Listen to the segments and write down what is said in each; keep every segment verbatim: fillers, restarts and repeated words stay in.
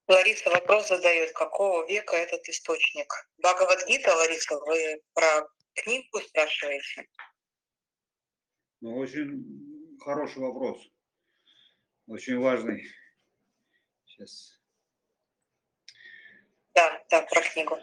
Лариса вопрос задает, какого века этот источник? Бхагавад-гита, Лариса, вы про книгу спрашиваете? Ну, очень хороший вопрос, очень важный. Сейчас. Да, да, про книгу.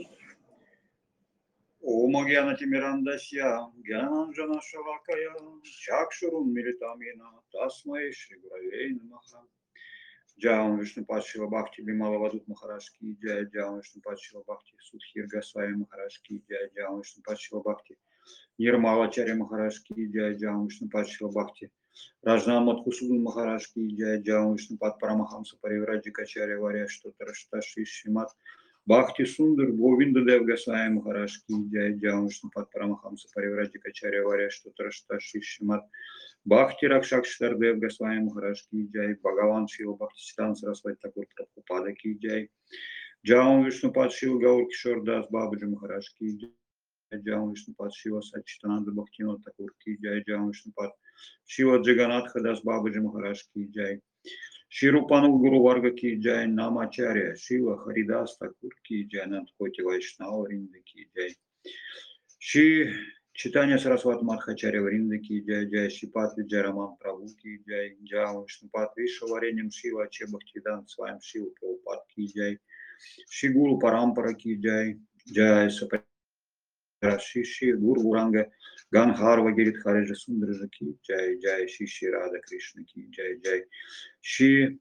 Ом Агьянатимирандасья Гьянанджана Шалакая Чакшурун Милитамина Тасмай Шри Гуравей Намаха. Джаун Вишнупад Шила Бхакти Бимала Вадут Махарашки Джай Джаун Вишнупад Шила Бхакти Судхир Госвами Махарашки Джай Джаун Вишнупад Шила Бхакти Нирмалачари Махарашки Джай Джаун Вишнупад Шила Бхакти Раджнамат Кусуду Махарашки Джай Джаун Вишнупад Парамахамса Паривраджи Качари Варя Что Тарашташи Шримат Бхакти Сундар Говинда Дев Госвами Махарашки Джай Джаун Вишнупад Парамахамса Паривраджи Качари Варя Что Тарашташи Шримат Бхакти Ракшак Штардев Госвами Махараш Ки Джай, Бхагаван Шила Бхакти Сидан Сарасвати Такур Прабхупада Ки Джай, Джаун Вишнупад Шила Гаур Кишор Дас Бабаджи Махараш Ки Джай, Джаун Вишнупад Шила Сачитананда Бхактинот Такур Ки Джай, Джаун Вишнупад Шила Джаганатха Дас Бабаджи Махараш Ки Джай, Ширупану Гуру Варга Ки Джай, Намачаря Шила Харидас Такур Ки Джай, Надхоти Вайшнава Ринда Ки Джай, Ши Читание Сарасват Мадхачаря Вринда Ки Джай Джай, Шипат Виджай Раман Прабhu Ки Джай, Джау Вишнупад Виша Варенем Шива Чебахтидан Сваем Шиву Прабхупад Ки Джай, Шигуру Парампара Ки Джай, Джай Сапарашиши Гуру Уранга Ганхарва Гирит Хариджа Сундрджа Ки Джай, Джай Шиши Рада Кришна Ки Джай Джай, Ши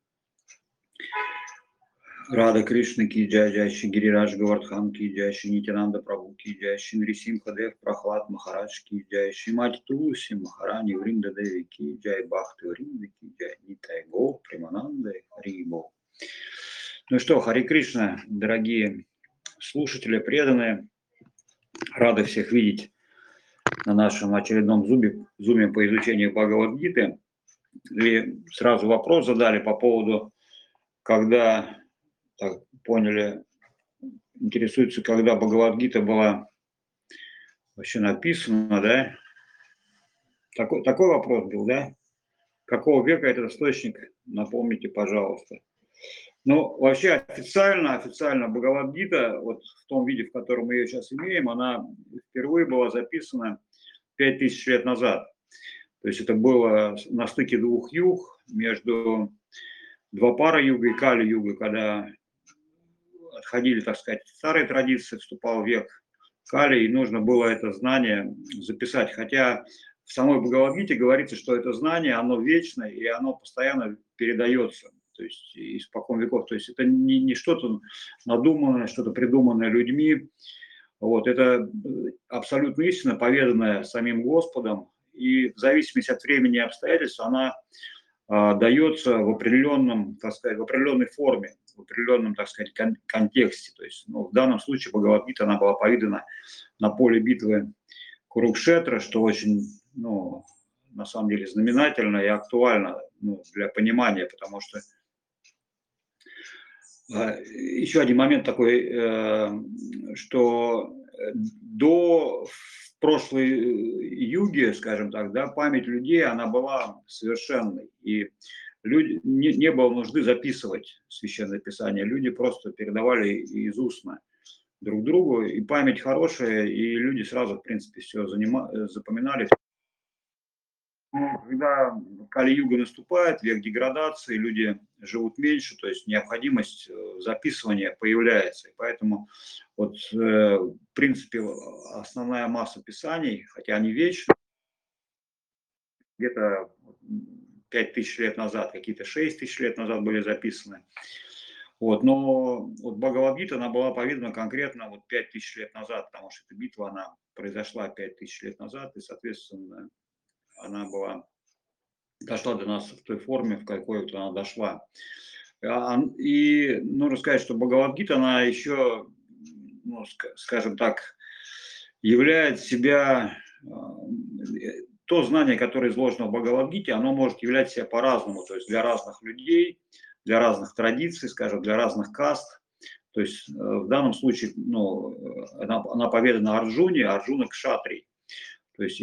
Рада Кришна Ки Джай Джай, Шри Гирирадж Гавардхан Ки Джай, Шри Нитянанда Прабhu Ки Джай, Шри Нрисимха Дев Прахлад Махарадж Ки Джай, Шри Мати Тулси Махарани Вринда Деви Ки Джай, Бхакти Вринда Ки Джай, Нитай Го, Примананда Рибо. Ну что, Хари Кришна, дорогие слушатели, преданные, рады всех видеть на нашем очередном зуме, зуме по изучению Бхагавад-гиты. И сразу вопрос задали по поводу, когда... Так, поняли, интересуется, когда Бхагавад-гита была вообще написана, да? Такой, такой вопрос был, да? Какого века этот источник? Напомните, пожалуйста. Ну, вообще официально, официально Бхагавад-гита, вот в том виде, в котором мы ее сейчас имеем, она впервые была записана пять тысяч лет назад. То есть это было на стыке двух юг, между Двапара-юга и Кали-юга, когда отходили, так сказать, старые традиции, вступал век Кали, и нужно было это знание записать. Хотя в самой Бхагавад-гите говорится, что это знание, оно вечное, и оно постоянно передается, то есть испокон веков. То есть это не, не что-то надуманное, что-то придуманное людьми. Вот, это абсолютно истина, поведанная самим Господом, и в зависимости от времени и обстоятельств она а, дается в определенном, так сказать, в определенной форме, в определенном, так сказать, кон- контексте. То есть, ну, в данном случае Бхагавад-гита, она была повидана на поле битвы Курукшетра, что очень, ну, на самом деле знаменательно и актуально, ну, для понимания, потому что э, еще один момент такой, э, что до в прошлой юге, скажем так, да, память людей, она была совершенной, и люди, не, не было нужды записывать священное писание, люди просто передавали из устно друг другу, и память хорошая, и люди сразу, в принципе, все занима, запоминали. Когда Кали-юга наступает, век деградации, люди живут меньше, то есть необходимость записывания появляется. И поэтому, вот, в принципе, основная масса писаний, хотя они вечны, где-то пять тысяч лет назад, какие-то шесть тысяч лет назад были записаны. Вот, но вот Бхагавад-гита, она была повидана конкретно вот пять тысяч лет назад, потому что эта битва, она произошла пять тысяч лет назад, и, соответственно, она была, дошла до нас в той форме, в какой вот она дошла. И нужно сказать, что Бхагавад-гита, она еще, ну, скажем так, являет себя, то знание, которое изложено в Бхагавад-гите, оно может являть себя по-разному, то есть для разных людей, для разных традиций, скажем, для разных каст. То есть в данном случае, ну, она, она поведана Арджуне, Арджуна кшатрий. То есть и,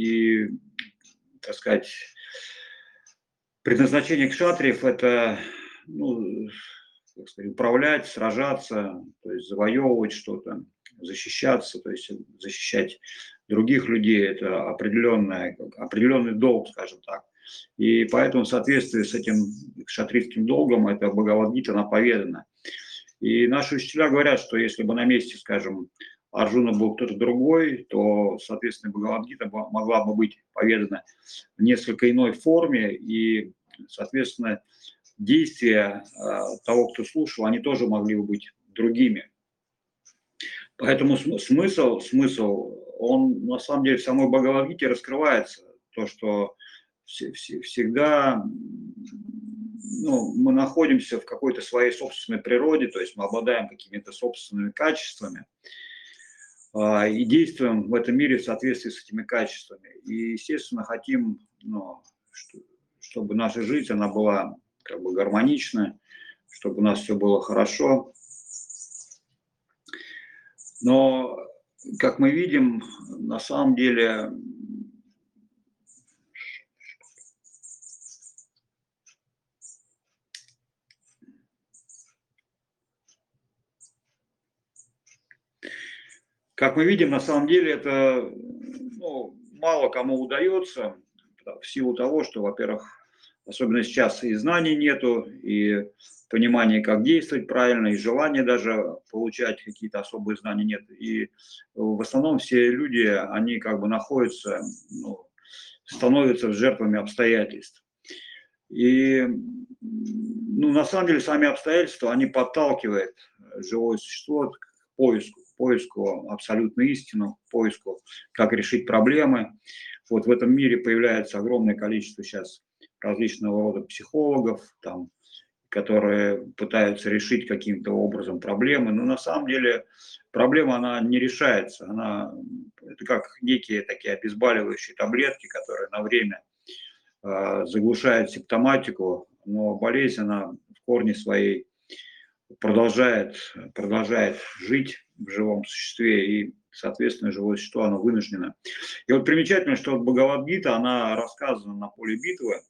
и, так сказать, предназначение кшатриев – это ну, как сказать, управлять, сражаться, то есть завоевывать что-то, защищаться, то есть защищать других людей, это определенная, определенный долг, скажем так. И поэтому в соответствии с этим кшатрийским долгом эта Бхагавад-гита наповедана. И наши учителя говорят, что если бы на месте, скажем, Арджуна был кто-то другой, то, соответственно, Бхагавад-гита могла бы быть поведана в несколько иной форме, и, соответственно, действия того, кто слушал, они тоже могли бы быть другими. Поэтому смысл, смысл, он на самом деле в самой Бхагавад-гите раскрывается, то, что всегда, ну, мы находимся в какой-то своей собственной природе, то есть мы обладаем какими-то собственными качествами и действуем в этом мире в соответствии с этими качествами. И, естественно, хотим, ну, чтобы наша жизнь, она была как бы гармоничная, чтобы у нас все было хорошо. Но, как мы видим, на самом деле Как мы видим, на самом деле это, ну, мало кому удается, в силу того, что, во-первых, особенно сейчас и знаний нету, и понимания, как действовать правильно, и желания даже получать какие-то особые знания нет. И в основном все люди, они как бы находятся, ну, становятся жертвами обстоятельств. И, ну, на самом деле сами обстоятельства, они подталкивают живое существо к поиску, к поиску абсолютной истины, к поиску, как решить проблемы. Вот в этом мире появляется огромное количество сейчас различного рода психологов, там, которые пытаются решить каким-то образом проблемы, но на самом деле проблема, она не решается, она, это как некие такие обезболивающие таблетки, которые на время э, заглушают симптоматику, но болезнь, она в корне своей продолжает, продолжает жить в живом существе, и, соответственно, живое существо, оно вынуждено. И вот примечательно, что вот Бхагавад-гита, она рассказана на поле битвы,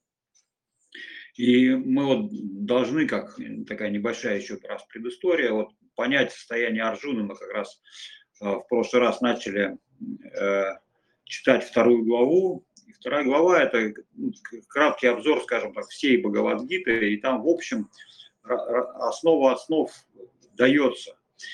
и мы вот должны, как такая небольшая еще раз предыстория, вот понять состояние Арджуны. Мы как раз э, в прошлый раз начали э, читать вторую главу. И вторая глава – это краткий обзор, скажем так, всей Бхагавад-гиты, и там, в общем, основа основ дается.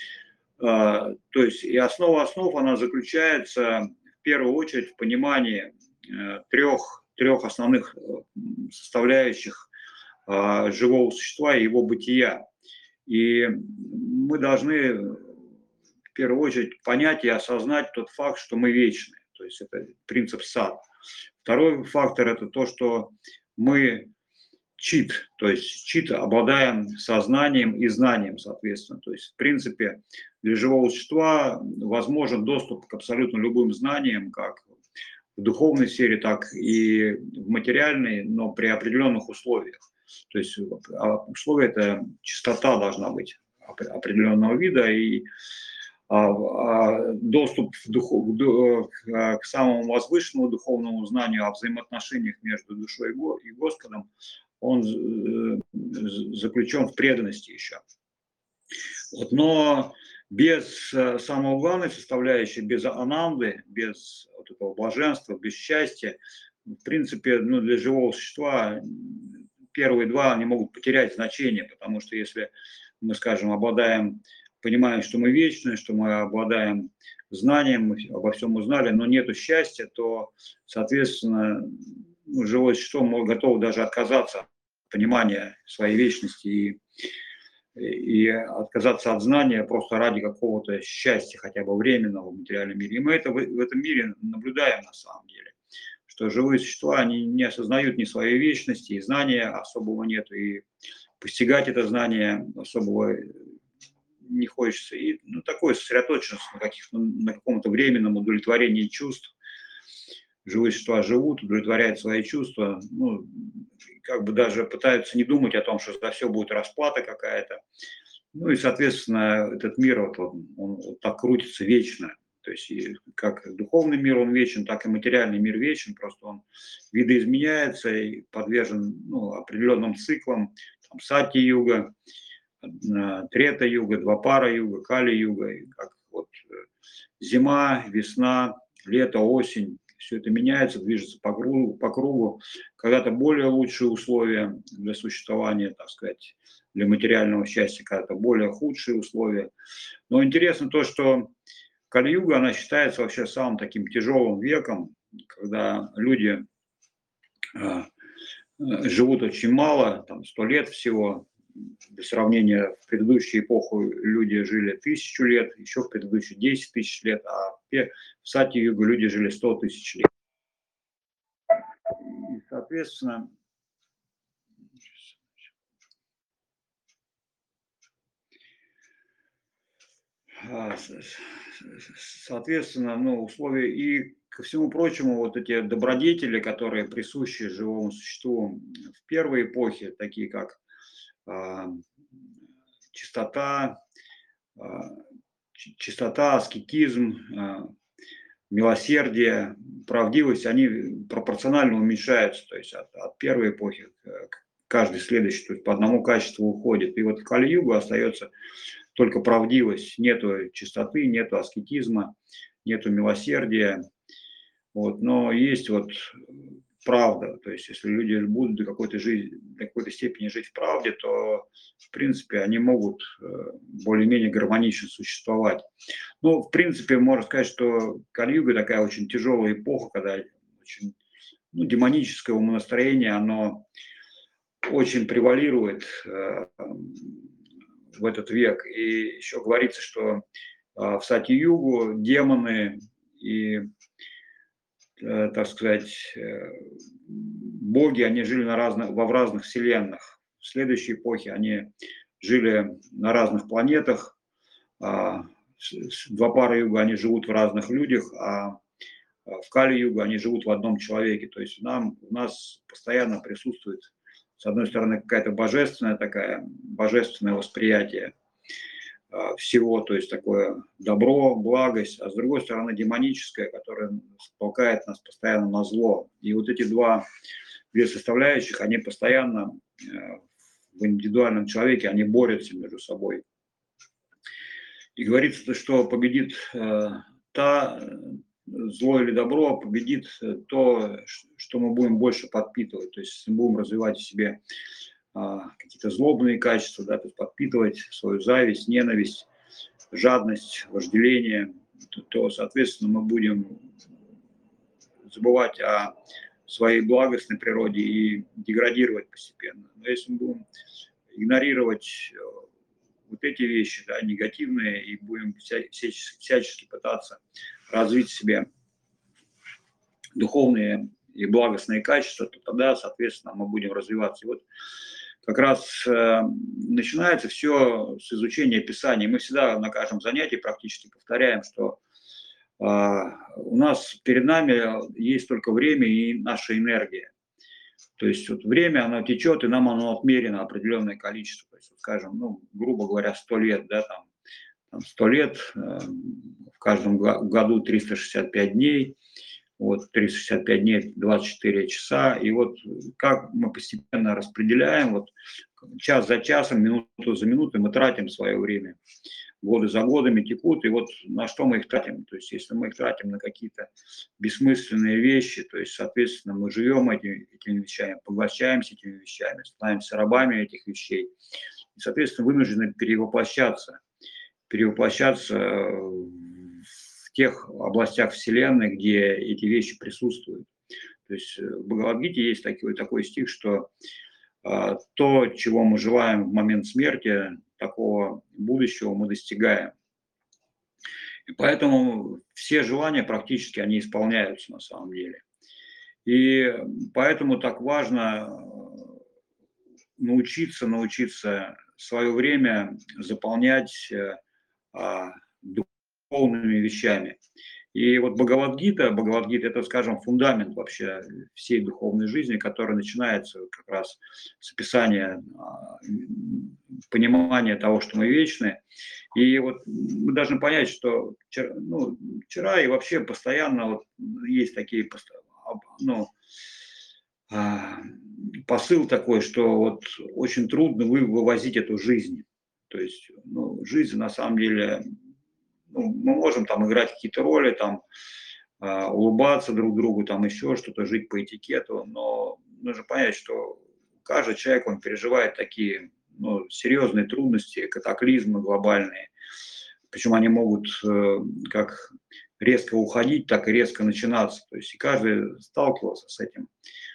Э, то есть и основа основ, она заключается в первую очередь в понимании э, трех, трех основных составляющих живого существа и его бытия. И мы должны в первую очередь понять и осознать тот факт, что мы вечны. То есть это принцип сад. Второй фактор – это то, что мы чит, то есть чит обладаем сознанием и знанием, соответственно. То есть, в принципе, для живого существа возможен доступ к абсолютно любым знаниям, как в духовной сфере, так и в материальной, но при определенных условиях. То есть условие – это чистота должна быть определенного вида, и доступ в духов, к самому возвышенному духовному знанию о взаимоотношениях между душой и Господом, он заключен в преданности еще. Вот, но без самой главной составляющей, без ананды, без вот этого блаженства, без счастья, в принципе, ну, для живого существа первые два они могут потерять значение, потому что если мы, скажем, обладаем, понимаем, что мы вечны, что мы обладаем знанием, мы обо всем узнали, но нету счастья, то, соответственно, ну, живое существо готово даже отказаться от понимания своей вечности и и отказаться от знания просто ради какого-то счастья, хотя бы временного в материальном мире. И мы это в, в этом мире наблюдаем на самом деле, что живые существа, они не осознают ни своей вечности, и знания особого нет, и постигать это знание особого не хочется. И, ну, такое сосредоточенность на, каких-то, на каком-то временном удовлетворении чувств. Живые существа живут, удовлетворяют свои чувства, ну, как бы даже пытаются не думать о том, что за все будет расплата какая-то. Ну и, соответственно, этот мир, вот, он, он вот так крутится вечно. То есть и как духовный мир, он вечен, так и материальный мир вечен, просто он видоизменяется и подвержен, ну, определенным циклам, там, сати-юга, трета-юга, двапара-юга, кали-юга, и как вот э, зима, весна, лето, осень, все это меняется, движется по кругу, по кругу. Когда-то более лучшие условия для существования, так сказать, для материального счастья, когда-то более худшие условия. Но интересно то, что Кали-юга, она считается вообще самым таким тяжелым веком, когда люди э, живут очень мало, там сто лет всего. Для сравнения, в предыдущую эпоху люди жили тысячу лет, еще в предыдущую десять тысяч лет, а в Сати-югу люди жили сто тысяч лет. И, соответственно, соответственно, ну, условия и ко всему прочему, вот эти добродетели, которые присущи живому существу в первой эпохе, такие как а, чистота, а, чистота, аскетизм, а, милосердие, правдивость, они пропорционально уменьшаются, то есть от, от первой эпохи к каждой следующей, то есть по одному качеству уходит. И вот в Кали-югу остается только правдивость, нету чистоты, нету аскетизма, нету милосердия. Вот, но есть вот правда, то есть если люди будут до какой-то жизни, до какой-то степени жить в правде, то в принципе они могут более-менее гармонично существовать. Ну, в принципе, можно сказать, что Кали-юга такая очень тяжелая эпоха, когда очень, ну, демоническое умонастроение, оно очень превалирует э, в этот век. И еще говорится, что э, в Сати-югу демоны и, э, так сказать, э, боги, они жили на разных, во в разных вселенных. В следующей эпохе они жили на разных планетах. А Двапара-юга они живут в разных людях, а в Кали-югу они живут в одном человеке. То есть нам, у нас постоянно присутствует, с одной стороны, какая-то божественная такая, божественное восприятие всего, то есть такое добро, благость, а с другой стороны демоническое, которое толкает нас постоянно на зло. И вот эти два, две составляющих, они постоянно в индивидуальном человеке, они борются между собой. И говорится, что победит э, та, зло или добро, победит то, что мы будем больше подпитывать. То есть если мы будем развивать в себе э, какие-то злобные качества, да, то есть подпитывать свою зависть, ненависть, жадность, вожделение, то, то, соответственно, мы будем забывать о своей благостной природе и деградировать постепенно. Но если мы будем игнорировать вот эти вещи, да, негативные, и будем всячески, всячески пытаться развить в себе духовные и благостные качества, то тогда, соответственно, мы будем развиваться. И вот как раз э, начинается все с изучения Писания. Мы всегда на каждом занятии практически повторяем, что э, у нас перед нами есть только время и наша энергия. То есть вот время, оно течет, и нам оно отмерено определенное количество. То есть, вот, скажем, ну, грубо говоря, сто лет, да, там, там сто лет, э, в каждом году триста шестьдесят пять дней, вот триста шестьдесят пять дней, двадцать четыре часа, и вот как мы постепенно распределяем, вот час за часом, минуту за минутой мы тратим свое время. Годы за годами текут, и вот на что мы их тратим. То есть если мы их тратим на какие-то бессмысленные вещи, то есть, соответственно, мы живем этими, этими вещами, поглощаемся этими вещами, становимся рабами этих вещей, и, соответственно, вынуждены перевоплощаться, перевоплощаться в тех областях Вселенной, где эти вещи присутствуют. То есть в Бхагавад-гите есть такой, такой стих, что то, чего мы желаем в момент смерти, такого будущего мы достигаем. И поэтому все желания практически, они исполняются на самом деле. И поэтому так важно научиться, научиться свое время заполнять духовными вещами. И вот Бхагавад-гита, Бхагавад-гита – это, скажем, фундамент вообще всей духовной жизни, который начинается как раз с описания, а, понимания того, что мы вечны. И вот мы должны понять, что вчера, ну, вчера и вообще постоянно вот есть такие, ну, а, посыл такой, что вот очень трудно вы- вывозить эту жизнь. То есть, ну, жизнь на самом деле, ну, мы можем там играть какие-то роли, там, а, улыбаться друг другу, там еще что-то, жить по этикету, но нужно понять, что каждый человек, он переживает такие, ну, серьезные трудности, катаклизмы глобальные. Причем они могут э, как резко уходить, так и резко начинаться. То есть и каждый сталкивался с этим.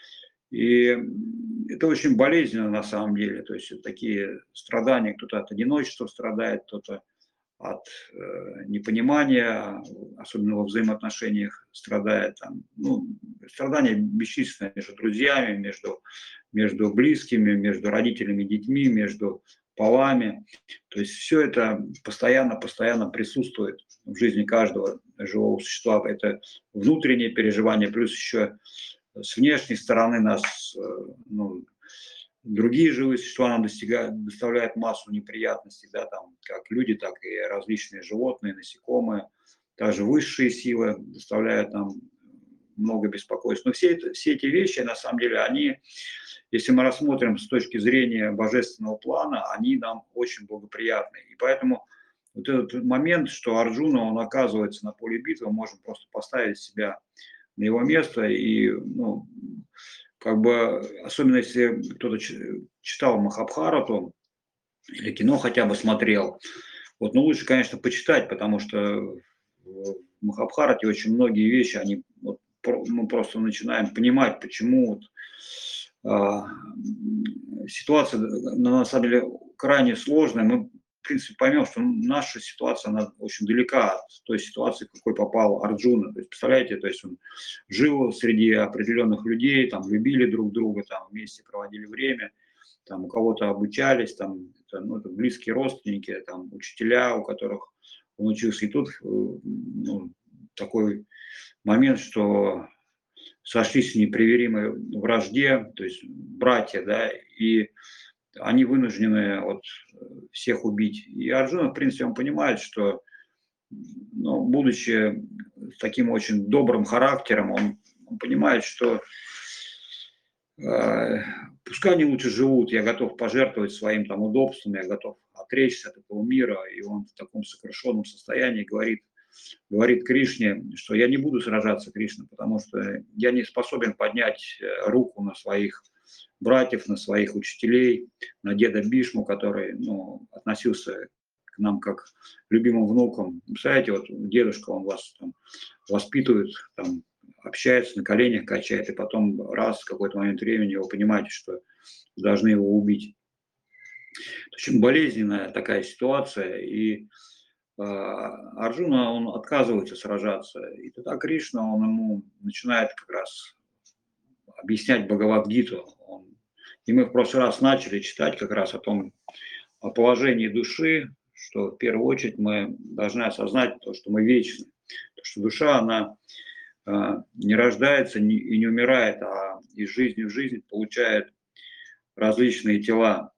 И это очень болезненно на самом деле. То есть вот такие страдания, кто-то от одиночества страдает, кто-то от э, непонимания, особенно во взаимоотношениях страдает. Там, ну, страдания бесчисленные между друзьями, между, между близкими, между родителями, детьми, между полами. То есть все это постоянно-постоянно присутствует в жизни каждого живого существа. Это внутреннее переживание, плюс еще с внешней стороны нас, э, ну, другие живые существа нам достигают, доставляют массу неприятностей, да, там, как люди, так и различные животные, насекомые, также высшие силы доставляют нам много беспокойств. Но все, это, все эти вещи, на самом деле, они, если мы рассмотрим с точки зрения божественного плана, они нам очень благоприятны. И поэтому вот этот момент, что Арджуна, он оказывается на поле битвы, мы можем просто поставить себя на его место и, ну, как бы, особенно если кто-то читал Махабхарату или кино хотя бы смотрел, вот, ну, лучше, конечно, почитать, потому что в Махабхарате очень многие вещи, они, вот, мы просто начинаем понимать, почему вот, а, ситуация, на самом деле, крайне сложная. Мы, в принципе, поймем, что наша ситуация, она очень далека от той ситуации, в какой попал Арджуна. То есть, представляете, то есть он жил среди определенных людей, там, любили друг друга, там, вместе проводили время, там, у кого-то обучались, там, это, ну, это близкие родственники, там, учителя, у которых он учился. И тут, ну, такой момент, что сошлись в непримиримой вражде, то есть братья, да, и они вынуждены вот всех убить. И Арджуна, в принципе, он понимает, что, ну, будучи таким очень добрым характером, он, он понимает, что э, пускай они лучше живут, я готов пожертвовать своим там удобством, я готов отречься от этого мира, и он в таком сокрушенном состоянии говорит, говорит Кришне, что я не буду сражаться, Кришна, потому что я не способен поднять руку на своих братьев, на своих учителей, на деда Бишму, который, ну, относился к нам как к любимым внукам. Представляете, вот дедушка, он вас там воспитывает, там, общается, на коленях качает, и потом раз в какой-то момент времени вы понимаете, что должны его убить. Очень болезненная такая ситуация, и Арджуна, он отказывается сражаться. И тогда Кришна, он ему начинает как раз объяснять Бхагавад-гиту. Он... И мы в прошлый раз начали читать как раз о том, о положении души, что в первую очередь мы должны осознать то, что мы вечны. То, что душа, она не рождается и не умирает, а из жизни в жизнь получает различные тела.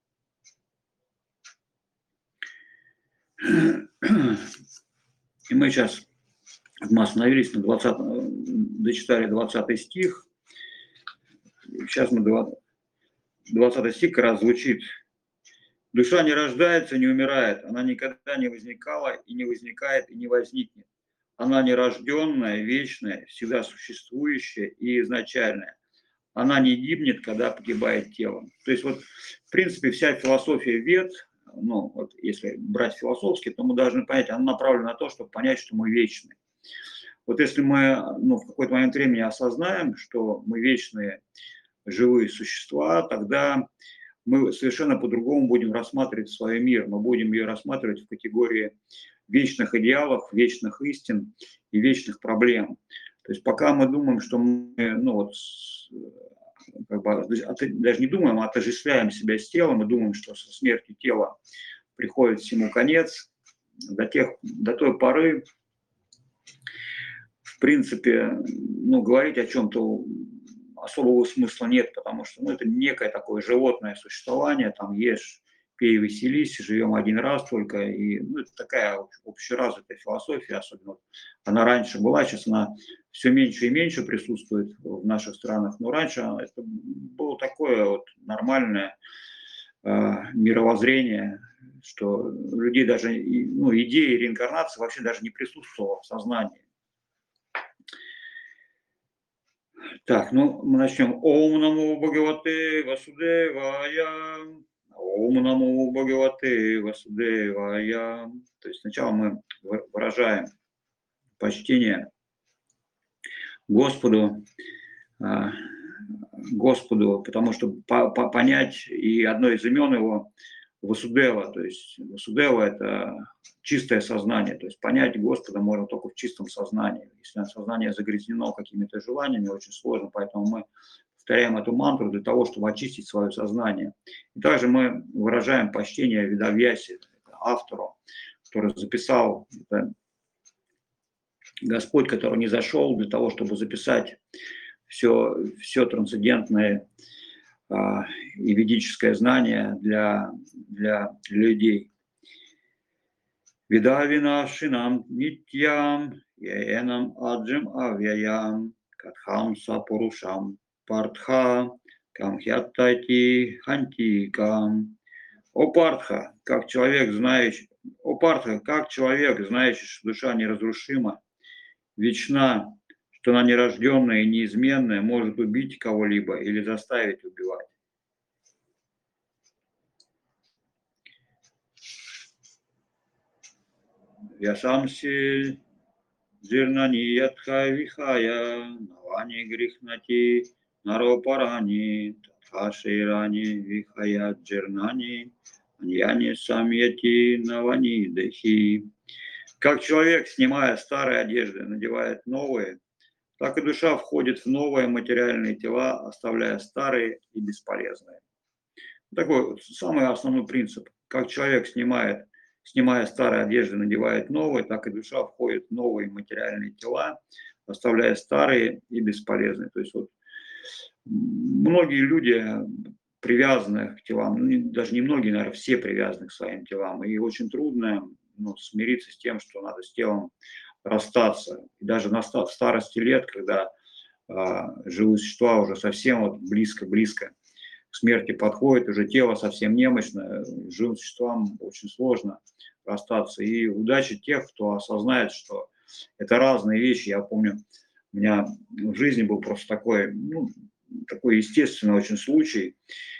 И мы сейчас мы остановились на двадцатом, дочитали двадцатый стих. Сейчас мы двадцатый стих как раз звучит. Душа не рождается, не умирает, она никогда не возникала и не возникает и не возникнет. Она нерожденная, вечная, всегда существующая и изначальная. Она не гибнет, когда погибает тело. То есть вот, в принципе, вся философия Вед, ну, вот если брать философски, то мы должны понять, она направлена на то, чтобы понять, что мы вечны. Вот если мы, ну, в какой-то момент времени осознаем, что мы вечные живые существа, тогда мы совершенно по-другому будем рассматривать свой мир. Мы будем ее рассматривать в категории вечных идеалов, вечных истин и вечных проблем. То есть пока мы думаем, что мы, ну вот, как бы, даже не думаем, а отождествляем себя с телом, мы думаем, что со смертью тела приходит всему конец, до, тех, до той поры принципе, ну, говорить о чем-то особого смысла нет, потому что, ну, это некое такое животное существование, там ешь, пей, веселись, живем один раз только, и, ну, это такая общеразвитая философия, особенно она раньше была, сейчас она все меньше и меньше присутствует в наших странах, но раньше это было такое вот нормальное э, мировоззрение, что у людей даже, ну, идея реинкарнации вообще даже не присутствовала в сознании. Так, ну, мы начнем. Ом намо Бхагавате Васудевая. Ом намо Бхагавате Васудевая. То есть сначала мы выражаем почтение Господу, а, Господу, потому что по, по, понять и одно из имен его Васудева, то есть Васудева – это чистое сознание, то есть понять Господа можно только в чистом сознании. Если сознание загрязнено какими-то желаниями, очень сложно, поэтому мы повторяем эту мантру для того, чтобы очистить свое сознание. И также мы выражаем почтение Ведавьясе, автору, который записал, это Господь, который не зашел для того, чтобы записать все, все трансцендентное а, и ведическое знание для, для людей. Видавина шинам нитьям, яенам аджим авьяям, катхам сапурушам, партха, камхяттати хантикам. О Партха, как человек знающий, о Партха, как человек, знающий, что душа неразрушима, вечна, что она нерожденная и неизменная, может убить кого-либо или заставить убивать. Вясамси джирнани ядха вихая, навани грихнати, наропарани, татхаширани вихая джирнани, аньяни самьяти навани дехи. Как человек, снимая старые одежды, надевает новые, так и душа входит в новые материальные тела, оставляя старые и бесполезные. Такой вот самый основной принцип. Как человек снимает, снимая старые одежды, надевает новые, так и душа входит в новые материальные тела, оставляя старые и бесполезные. То есть вот многие люди привязаны к телам, ну, даже не многие, наверное, все привязаны к своим телам, и очень трудно, ну, смириться с тем, что надо с телом расстаться. И даже на старости лет, когда а, живые существа уже совсем вот близко-близко к смерти подходит, уже тело совсем немощное, живым существам очень сложно расстаться. И удачи тех, кто осознает, что это разные вещи. Я помню, у меня в жизни был просто такой, ну, такой естественный очень случай.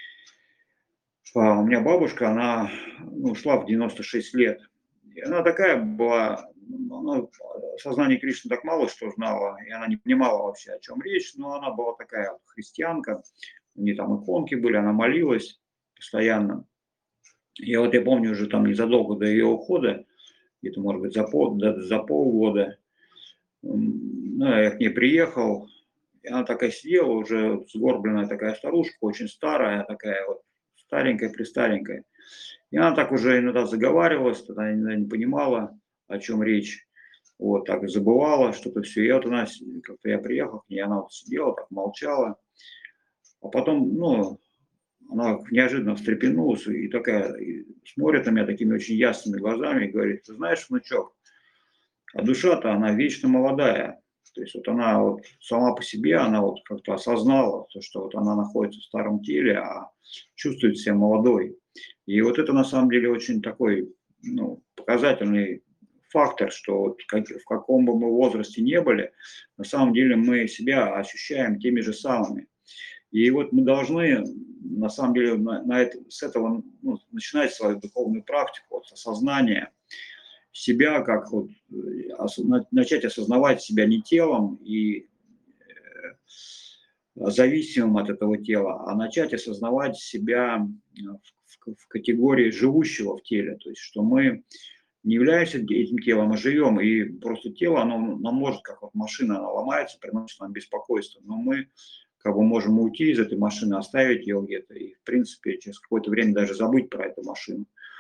А у меня бабушка, она, ну, ушла в девяносто шесть лет. И она такая была, она сознание Кришны так мало что знала, и она не понимала вообще, о чем речь, но она была такая христианка, у нее там иконки были, она молилась постоянно. И вот я помню уже там незадолго до ее ухода, где-то, может быть, за, пол, за полгода, ну, я к ней приехал, и она такая сидела, уже сгорбленная такая старушка, очень старая такая вот, старенькая-престаренькая. И она так уже иногда заговаривалась, тогда иногда не понимала, о чем речь. Вот, так забывала что-то все. И вот она, как-то я приехал к ней, она вот сидела, так молчала. А потом, ну, она неожиданно встрепенулась и такая, и смотрит на меня такими очень ясными глазами и говорит: ты знаешь, внучок, а душа-то она вечно молодая. То есть вот она вот сама по себе, она вот как-то осознала, то, что вот она находится в старом теле, а чувствует себя молодой. И вот это на самом деле очень такой, ну, показательный фактор, что вот как, в каком бы мы возрасте не были, на самом деле мы себя ощущаем теми же самыми. И вот мы должны, на самом деле, на, на это, с этого, ну, начинать свою духовную практику, вот, осознание себя, как вот, ос, начать осознавать себя не телом и э, зависимым от этого тела, а начать осознавать себя в, в, в категории живущего в теле, то есть что мы не являемся этим телом, а живем, и просто тело, оно нам может, как вот машина, она ломается, приносит нам беспокойство, но мы как бы можем уйти из этой машины, оставить ее где-то и, в принципе, через какое-то время даже забыть про эту машину.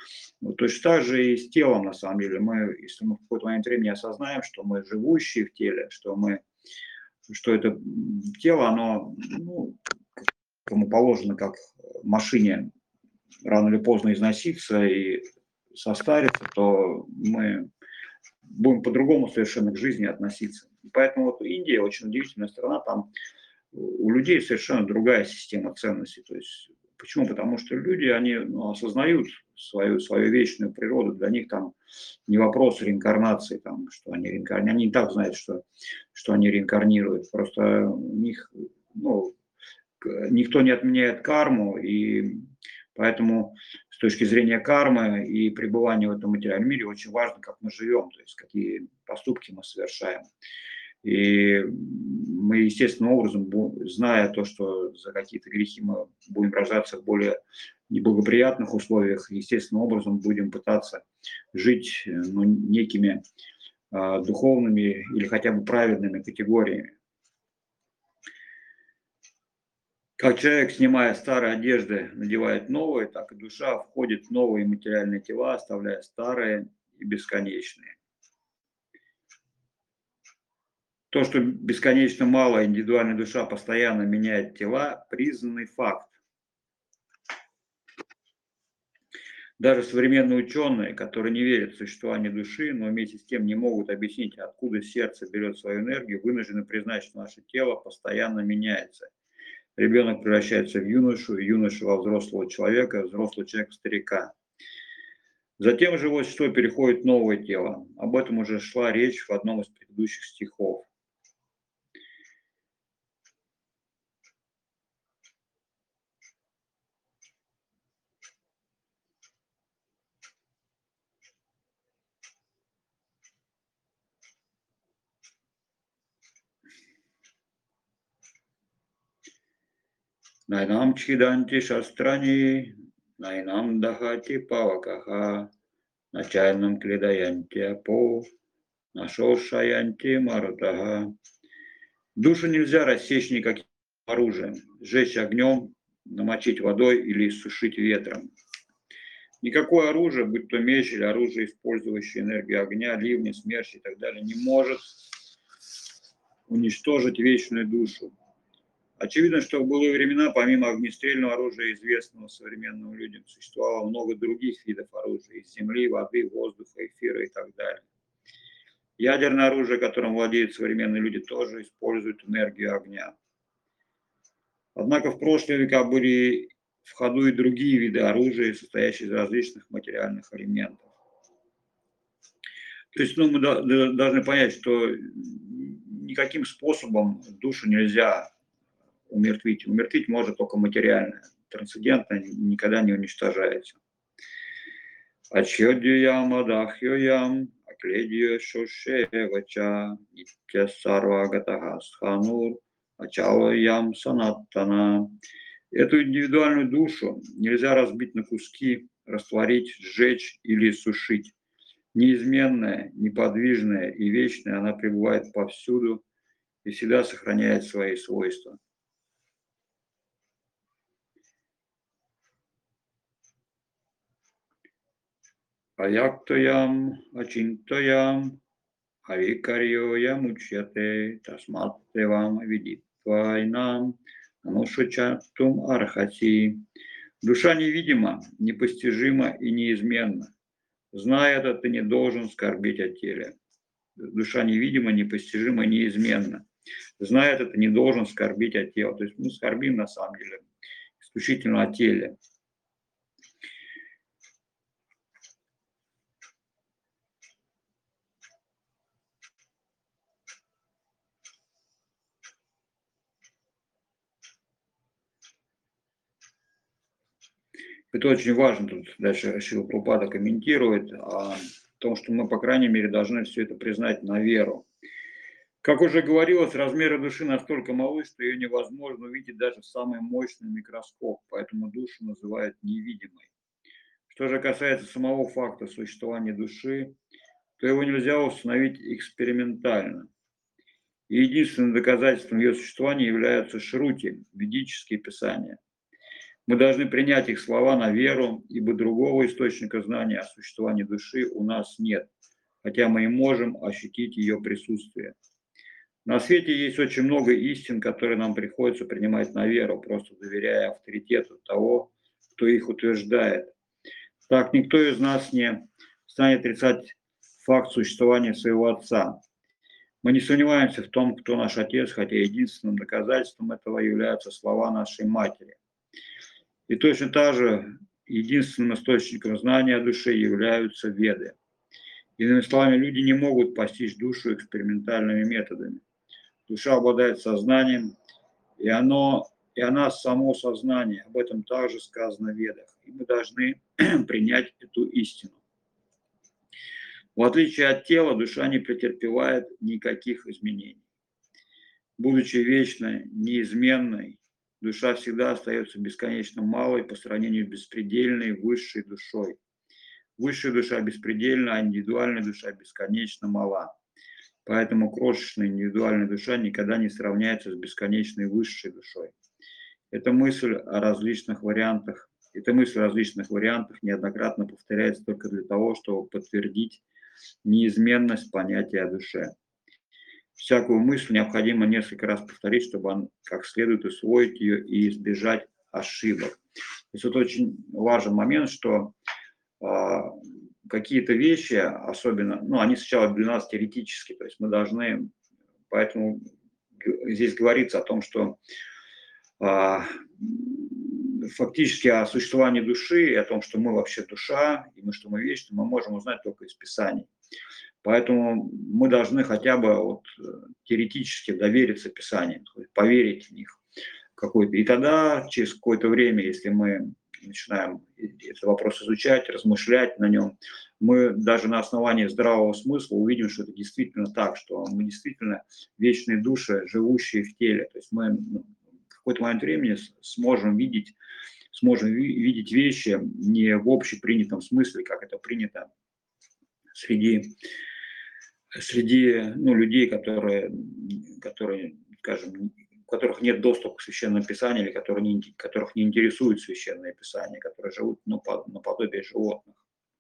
Вот точно так же и с телом, на самом деле. Мы, если мы в какой-то момент времени осознаем, что мы живущие в теле, что мы, что это тело, оно, ну, кому положено, как машине, рано или поздно износиться и состариться, то мы будем по-другому совершенно к жизни относиться. Поэтому вот Индия очень удивительная страна, там у людей совершенно другая система ценностей. То есть, почему? Потому что люди, они ну, осознают свою, свою вечную природу, для них там не вопрос реинкарнации, там, что они реинкарнируют, они и так знают, что, что они реинкарнируют, просто у них, ну, никто не отменяет карму, и поэтому с точки зрения кармы и пребывания в этом материальном мире очень важно, как мы живем, то есть какие поступки мы совершаем. И мы естественным образом, зная то, что за какие-то грехи мы будем рождаться в более неблагоприятных условиях, естественным образом будем пытаться жить ну, некими а, духовными или хотя бы праведными категориями. Как человек, снимая старые одежды, надевает новые, так и душа входит в новые материальные тела, оставляя старые и бесконечные. То, что бесконечно мало индивидуальная душа постоянно меняет тела, признанный факт. Даже современные ученые, которые не верят в существование души, но вместе с тем не могут объяснить, откуда сердце берет свою энергию, вынуждены признать, что наше тело постоянно меняется. Ребенок превращается в юношу, юноша во взрослого человека, взрослый человек в старика. Затем живое существо переходит в новое тело. Об этом уже шла речь в одном из предыдущих стихов. Найнам чиданти шастрани, найнам дахати павакаха, начальном кледаянти апо, нашошаянти марутага. Душу нельзя рассечь никаким оружием, сжечь огнем, намочить водой или иссушить ветром. Никакое оружие, будь то меч или оружие, использующее энергию огня, ливни, смерчи и так далее, не может уничтожить вечную душу. Очевидно, что в былые времена, помимо огнестрельного оружия, известного современным людям, существовало много других видов оружия из земли, воды, воздуха, эфира и так далее. Ядерное оружие, которым владеют современные люди, тоже используют энергию огня. Однако в прошлые века были в ходу и другие виды оружия, состоящие из различных материальных элементов. То есть ну, мы должны понять, что никаким способом душу нельзя умертвить. Умертвить может только материальное. Трансцендентное никогда не уничтожается. Ачьодьям адахьоям акледьё шошевача итья сарвагатахасханур ачалоям санаттана. Эту индивидуальную душу нельзя разбить на куски, растворить, сжечь или сушить. Неизменная, неподвижная и вечная, она пребывает повсюду и всегда сохраняет свои свойства. Аяктоям, ачинтоям, авикарьоям учьяте, тасматтевам видитвайнам, анушачатум архати. Душа невидима, непостижима и неизменна. Зная это, ты не должен скорбеть о теле. Душа невидима, непостижима, неизменна. Зная это, ты не должен скорбить о теле. То есть мы скорбим на самом деле исключительно о теле. Это очень важно, тут дальше Шрила Прабхупада комментирует о том, что мы, по крайней мере, должны все это признать на веру. Как уже говорилось, размеры души настолько малы, что ее невозможно увидеть даже в самый мощный микроскоп, поэтому душу называют невидимой. Что же касается самого факта существования души, то его нельзя установить экспериментально. И единственным доказательством ее существования являются шрути, ведические писания. Мы должны принять их слова на веру, ибо другого источника знания о существовании души у нас нет, хотя мы и можем ощутить ее присутствие. На свете есть очень много истин, которые нам приходится принимать на веру, просто доверяя авторитету того, кто их утверждает. Так никто из нас не станет отрицать факт существования своего Отца. Мы не сомневаемся в том, кто наш Отец, хотя единственным доказательством этого являются слова нашей Матери. И точно так же единственным источником знания о душе являются Веды. Иными словами, люди не могут постичь душу экспериментальными методами. Душа обладает сознанием, и, оно, и она само сознание. Об этом также сказано в Ведах. И мы должны принять эту истину. В отличие от тела, душа не претерпевает никаких изменений. Будучи вечной, неизменной, душа всегда остается бесконечно малой по сравнению с беспредельной высшей душой. Высшая душа беспредельна, а индивидуальная душа бесконечно мала. Поэтому крошечная индивидуальная душа никогда не сравняется с бесконечной высшей душой. Эта мысль о различных вариантах, эта мысль о различных вариантах неоднократно повторяется только для того, чтобы подтвердить неизменность понятия о душе. Всякую мысль необходимо несколько раз повторить, чтобы он как следует усвоить ее и избежать ошибок. То есть это очень важный момент, что э, какие-то вещи, особенно, ну, они сначала для нас теоретические, то есть мы должны, поэтому здесь говорится о том, что э, фактически о существовании души, о том, что мы вообще душа, и мы, что мы вечны, мы можем узнать только из Писаний. Поэтому мы должны хотя бы вот теоретически довериться Писаниям, поверить в них какой-то. И тогда, через какое-то время, если мы начинаем этот вопрос изучать, размышлять на нем, мы даже на основании здравого смысла увидим, что это действительно так, что мы действительно вечные души, живущие в теле. То есть мы в какой-то момент времени сможем видеть, сможем видеть вещи не в общепринятом смысле, как это принято среди среди ну, людей, которые, которые, скажем, у которых нет доступа к Священному Писанию, или которые не, которых не интересует Священное Писание, которые живут ну, по, наподобие животных.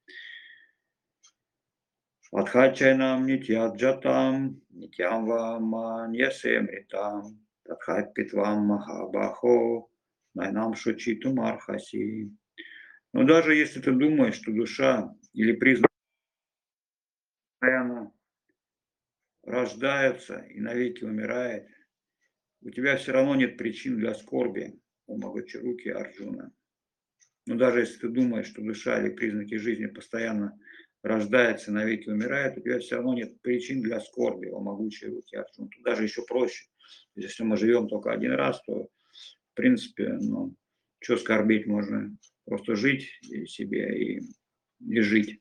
Адхачайнам нитяджатам, нитям вам ньясемритам, тадхапитвам махабахо, найнам шучиту мархаси. Но даже если ты думаешь, что душа или признак постоянно рождается и навеки умирает, у тебя все равно нет причин для скорби, о Могочаруки Арджуна. Но даже если ты думаешь, что душа или признаки жизни постоянно рождается и навеки умирает, у тебя все равно нет причин для скорби, о Могочаруки Арджуна. Тут даже еще проще. Если мы живем только один раз, то, в принципе, ну, что скорбить, можно просто жить себе и, и жить.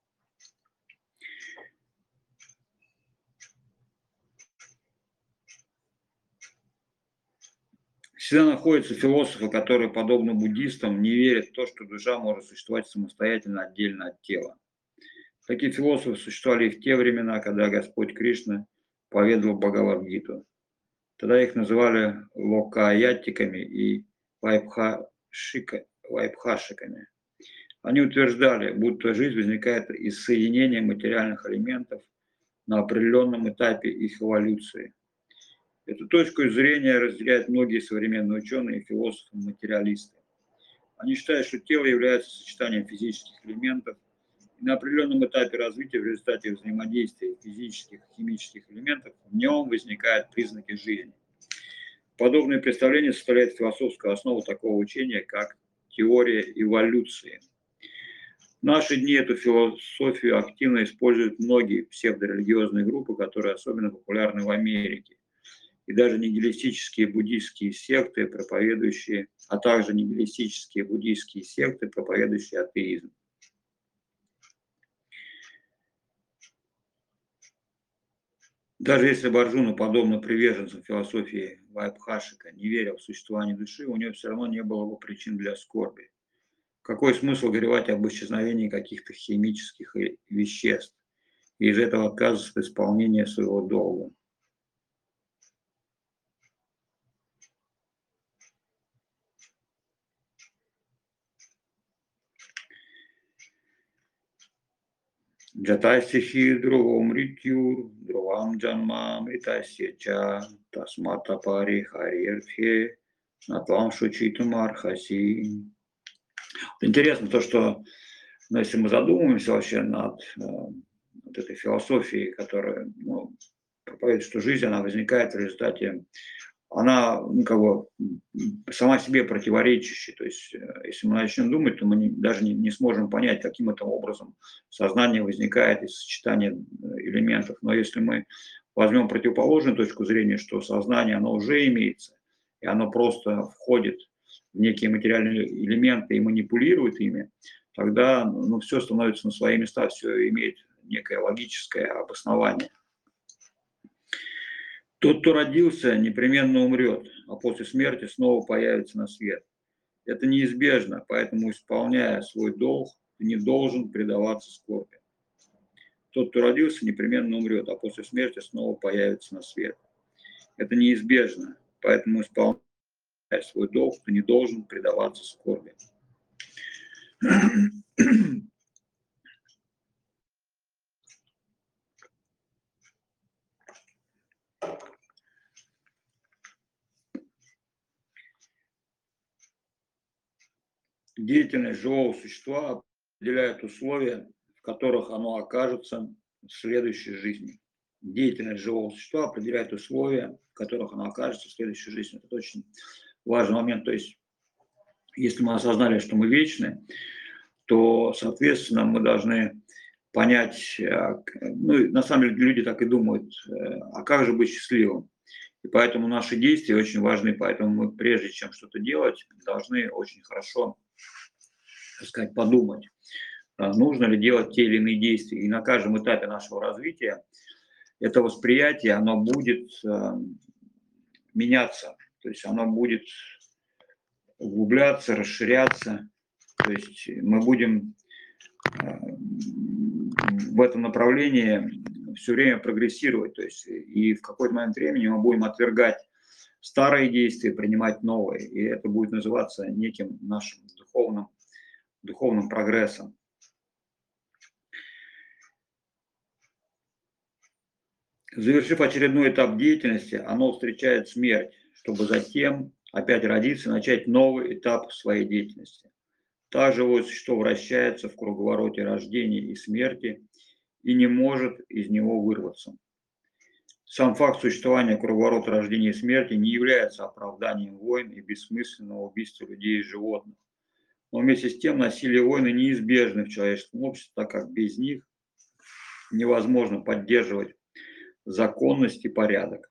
Всегда находятся философы, которые, подобно буддистам, не верят в то, что душа может существовать самостоятельно, отдельно от тела. Такие философы существовали и в те времена, когда Господь Кришна поведал Бхагавад-гиту. Тогда их называли локаятиками и вайбхашика, вайбхашиками. Они утверждали, будто жизнь возникает из соединения материальных элементов на определенном этапе их эволюции. Эту точку зрения разделяют многие современные ученые и философы-материалисты. Они считают, что тело является сочетанием физических элементов, и на определенном этапе развития в результате взаимодействия физических и химических элементов в нем возникают признаки жизни. Подобное представление составляет философскую основу такого учения, как теория эволюции. В наши дни эту философию активно используют многие псевдорелигиозные группы, которые особенно популярны в Америке. И даже нигилистические буддийские секты, проповедующие, а также нигилистические буддийские секты, проповедующие атеизм. Даже если бы Арджуна, подобно приверженцам философии Вайбхашика, не верил в существование души, у него все равно не было бы причин для скорби. Какой смысл горевать об исчезновении каких-то химических веществ и из этого отказываться от исполнения своего долга? Джатасихи другом ритюр, другам джанмам ритасича, тасмата пари харирхе, натвам шучитум архаси. Интересно то, что, ну, если мы задумаемся вообще над э, вот этой философией, которая, ну, проповедует, что жизнь, она возникает в результате, она, ну, как бы, сама себе противоречащая. То есть, э, если мы начнем думать, то мы не, даже не, не сможем понять, каким это образом сознание возникает из сочетания э, элементов. Но если мы возьмем противоположную точку зрения, что сознание, оно уже имеется, и оно просто входит в некие материальные элементы и манипулирует ими, тогда, ну, все становится на свои места, все имеет некое логическое обоснование. Тот, кто родился, непременно умрет, а после смерти снова появится на свет. Это неизбежно, поэтому, исполняя свой долг, ты не должен предаваться скорби. Тот, кто родился, непременно умрет, а после смерти снова появится на свет. Это неизбежно, поэтому, исполняя свой долг, ты не должен предаваться скорби. Деятельность живого существа определяет условия, в которых оно окажется в следующей жизни. Деятельность живого существа определяет условия, в которых оно окажется в следующей жизни. Это очень важный момент. То есть, если мы осознали, что мы вечны, то, соответственно, мы должны понять, ну, на самом деле люди так и думают, а как же быть счастливым? И поэтому наши действия очень важны, поэтому мы, прежде чем что-то делать, должны очень хорошо, так сказать, подумать, нужно ли делать те или иные действия. И на каждом этапе нашего развития это восприятие, оно будет меняться, то есть оно будет углубляться, расширяться, то есть мы будем в этом направлении все время прогрессировать, то есть и в какой-то момент времени мы будем отвергать старые действия, принимать новые, и это будет называться неким нашим духовным, духовным прогрессом. Завершив очередной этап деятельности, оно встречает смерть, чтобы затем опять родиться и начать новый этап своей деятельности. Так живое существо вращается в круговороте рождения и смерти и не может из него вырваться. Сам факт существования круговорота рождения и смерти не является оправданием войн и бессмысленного убийства людей и животных. Но вместе с тем насилие и войны неизбежны в человеческом обществе, так как без них невозможно поддерживать законность и порядок.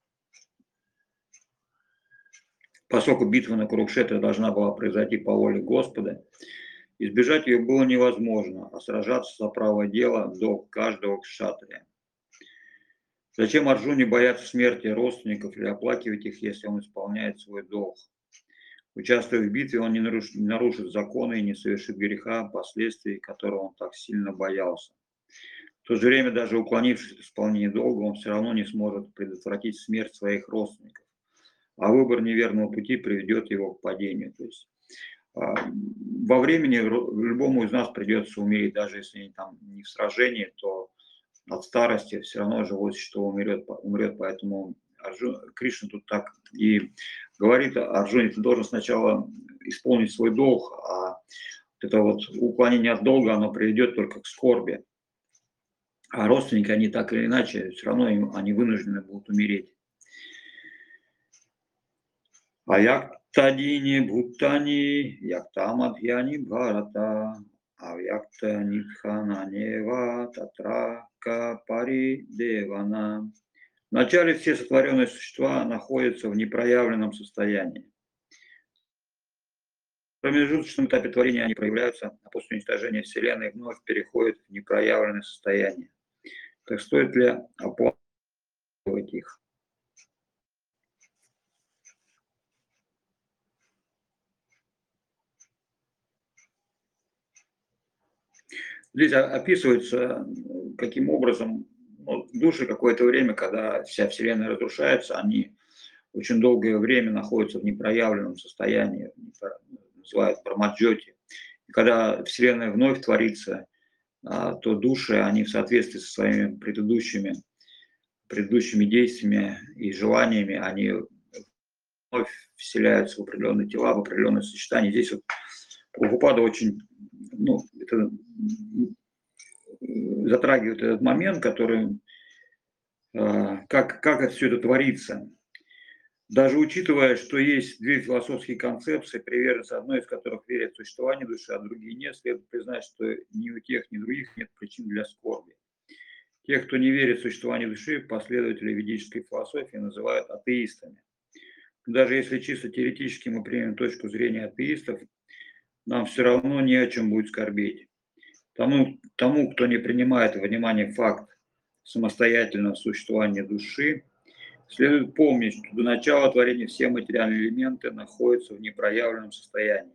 Поскольку битва на Курукшетре должна была произойти по воле Господа, избежать ее было невозможно, а сражаться за правое дело до каждого кшатрия. Зачем Арджуне бояться смерти родственников или оплакивать их, если он исполняет свой долг? Участвуя в битве, он не нарушит, не нарушит законы и не совершит греха, последствий которого он так сильно боялся. В то же время, даже уклонившись от исполнения долга, он все равно не сможет предотвратить смерть своих родственников. А выбор неверного пути приведет его к падению. То есть во времени любому из нас придется умереть, даже если там не в сражении, то от старости все равно живое существо умрет, умрет. Поэтому Арджун, Кришна тут так и говорит: Арджуне, ты должен сначала исполнить свой долг, а это вот уклонение от долга, оно приведет только к скорби. А родственники, они так или иначе, все равно им, они вынуждены будут умереть. Аяктадини бхутани, яктамадхьяни бхарата, авьякта нитхананева татрака пари девана. Вначале все сотворенные существа находятся в непроявленном состоянии. В промежуточном этапе творения они проявляются, а после уничтожения Вселенной вновь переходят в непроявленное состояние. Так стоит ли оплакивать их? Здесь описывается, каким образом, ну, души какое-то время, когда вся Вселенная разрушается, они очень долгое время находятся в непроявленном состоянии, называют брамаджоти. И когда Вселенная вновь творится, а, то души, они в соответствии со своими предыдущими, предыдущими действиями и желаниями, они вновь вселяются в определенные тела, в определенные сочетания. Здесь вот Прабхупада очень, ну, это, затрагивает этот момент, который, э, как, как это все это творится. Даже учитывая, что есть две философские концепции, приверженцы одной из которых верят в существование души, а другие нет, следует признать, что ни у тех, ни у других нет причин для скорби. Тех, кто не верит в существование души, последователи ведической философии называют атеистами. Даже если чисто теоретически мы примем точку зрения атеистов, нам все равно не о чем будет скорбеть. Тому, тому, кто не принимает во внимание факт самостоятельного существования души, следует помнить, что до начала творения все материальные элементы находятся в непроявленном состоянии.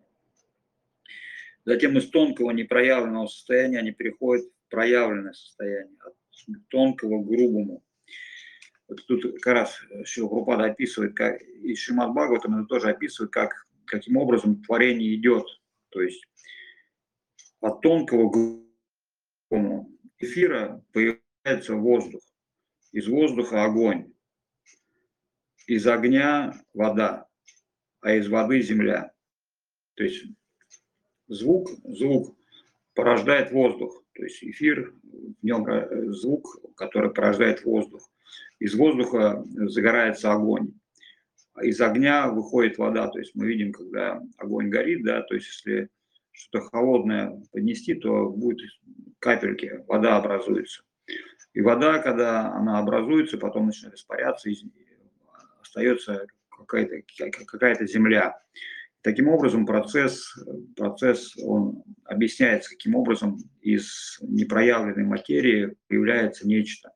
Затем из тонкого непроявленного состояния они переходят в проявленное состояние, от тонкого к грубому. Вот тут как раз Шрила Прабхупада описывает, как, и Шримад Бхагаватам это тоже описывает, как, каким образом творение идет. То есть от тонкого к грубому эфира появляется воздух, из воздуха огонь, из огня вода, а из воды земля. То есть звук, звук порождает воздух, то есть эфир, в нем звук, который порождает воздух. Из воздуха загорается огонь, а из огня выходит вода. То есть мы видим, когда огонь горит, да, то есть если что-то холодное поднести, то будет капельки, вода образуется. И вода, когда она образуется, потом начинает испаряться, и остается какая-то какая-то земля. Таким образом, процесс, процесс он объясняется, каким образом из непроявленной материи появляется нечто.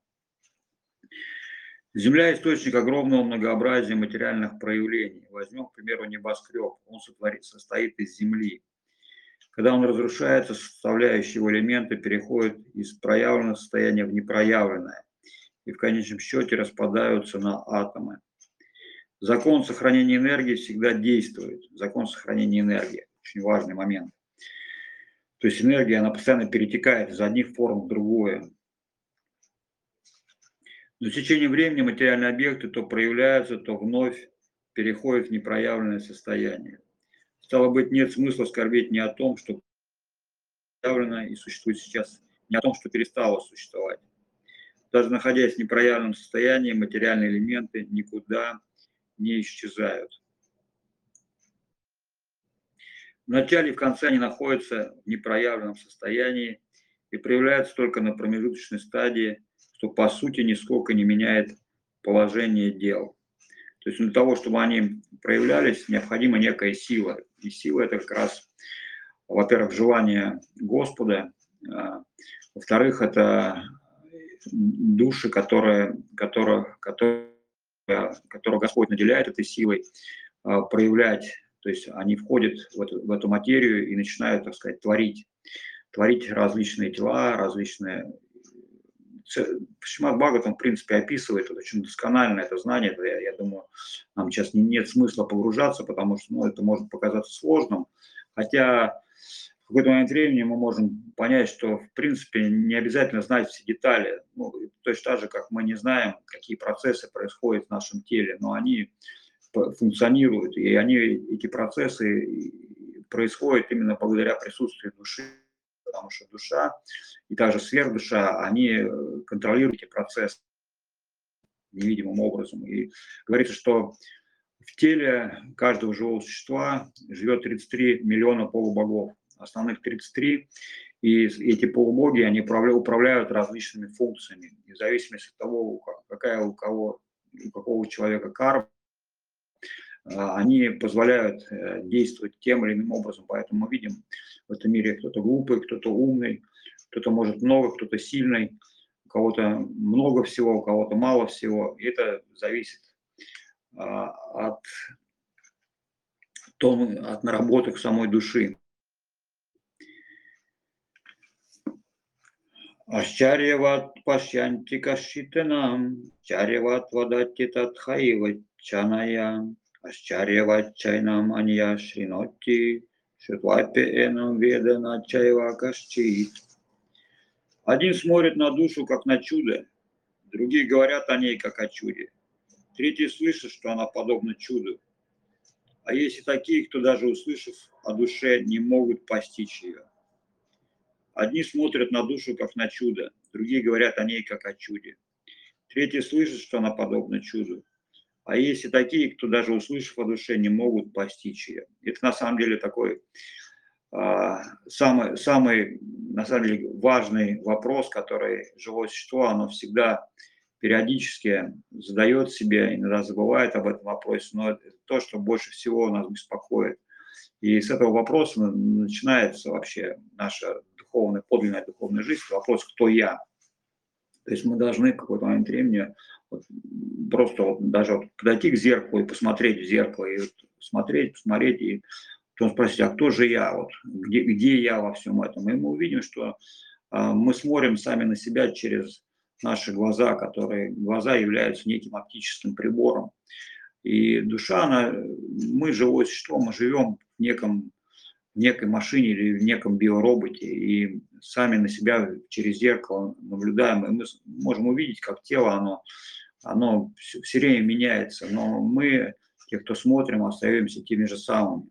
Земля – источник огромного многообразия материальных проявлений. Возьмем, к примеру, небоскреб. Он сотворит, состоит из земли. Когда он разрушается, составляющие его элементы переходят из проявленного состояния в непроявленное и в конечном счете распадаются на атомы. Закон сохранения энергии всегда действует. Закон сохранения энергии – очень важный момент. То есть энергия, она постоянно перетекает из одних форм в другое. Но в течение времени материальные объекты то проявляются, то вновь переходят в непроявленное состояние. Стало быть, нет смысла скорбеть ни о том, что проявлено и существует сейчас, ни о том, что перестало существовать. Даже находясь в непроявленном состоянии, материальные элементы никуда не исчезают. В начале и в конце они находятся в непроявленном состоянии и проявляются только на промежуточной стадии, что по сути нисколько не меняет положение дел. То есть для того, чтобы они проявлялись, необходима некая сила. И сила – это как раз, во-первых, желание Господа, во-вторых, это души, которые, которые, которые, которые Господь наделяет этой силой, проявлять. То есть они входят в эту, в эту материю и начинают, так сказать, творить. Творить различные тела, различные... Шримад Бхагаватам, в принципе, описывает это очень досконально, это знание. Это, я, я думаю, нам сейчас нет смысла погружаться, потому что ну, это может показаться сложным. Хотя в какой-то момент времени мы можем понять, что, в принципе, не обязательно знать все детали. Ну, точно так же, как мы не знаем, какие процессы происходят в нашем теле, но они функционируют, и они, эти процессы происходят именно благодаря присутствию души, потому что душа и также сверхдуша, они контролируют эти процессы невидимым образом. И говорится, что в теле каждого живого существа живет тридцать три миллиона полубогов, основных тридцать три, и эти полубоги, они управляют различными функциями, и в зависимости от того, какая у кого, у какого человека карма, они позволяют действовать тем или иным образом. Поэтому мы видим в этом мире кто-то глупый, кто-то умный, кто-то может много, кто-то сильный, у кого-то много всего, у кого-то мало всего. И это зависит от, от наработок самой души. Ашчарьяват пашьянти кашитанам, чарьяват вадати татхаива чаная. Ашчарьявачайнам анья шринотти, шутвапи энам ведана чайва кашчит. Один смотрит на душу, как на чудо, другие говорят о ней, как о чуде. Третьи слышат, что она подобна чуду. А есть и такие, кто даже услышав о душе, не могут постичь ее. Одни смотрят на душу, как на чудо, другие говорят о ней, как о чуде. Третьи слышат, что она подобна чуду. А есть и такие, кто даже услышав о душе, не могут постичь ее. Это на самом деле такой а, самый, самый, на самом деле, важный вопрос, который живое существо, оно всегда периодически задает себе, иногда забывает об этом вопросе, но это то, что больше всего нас беспокоит. И с этого вопроса начинается вообще наша духовная, подлинная духовная жизнь, вопрос «кто я?». То есть мы должны в какой-то момент времени вот, просто вот даже вот подойти к зеркалу и посмотреть в зеркало, и вот смотреть, посмотреть, и потом спросить, а кто же я, вот, где, где я во всем этом? И мы увидим, что а, мы смотрим сами на себя через наши глаза, которые, глаза являются неким оптическим прибором. И душа, она, мы живое существо, мы живем в неком в некой машине или в неком биороботе, и сами на себя через зеркало наблюдаем, и мы можем увидеть, как тело, оно, оно все, все время меняется, но мы, те, кто смотрим, остаемся теми же самыми.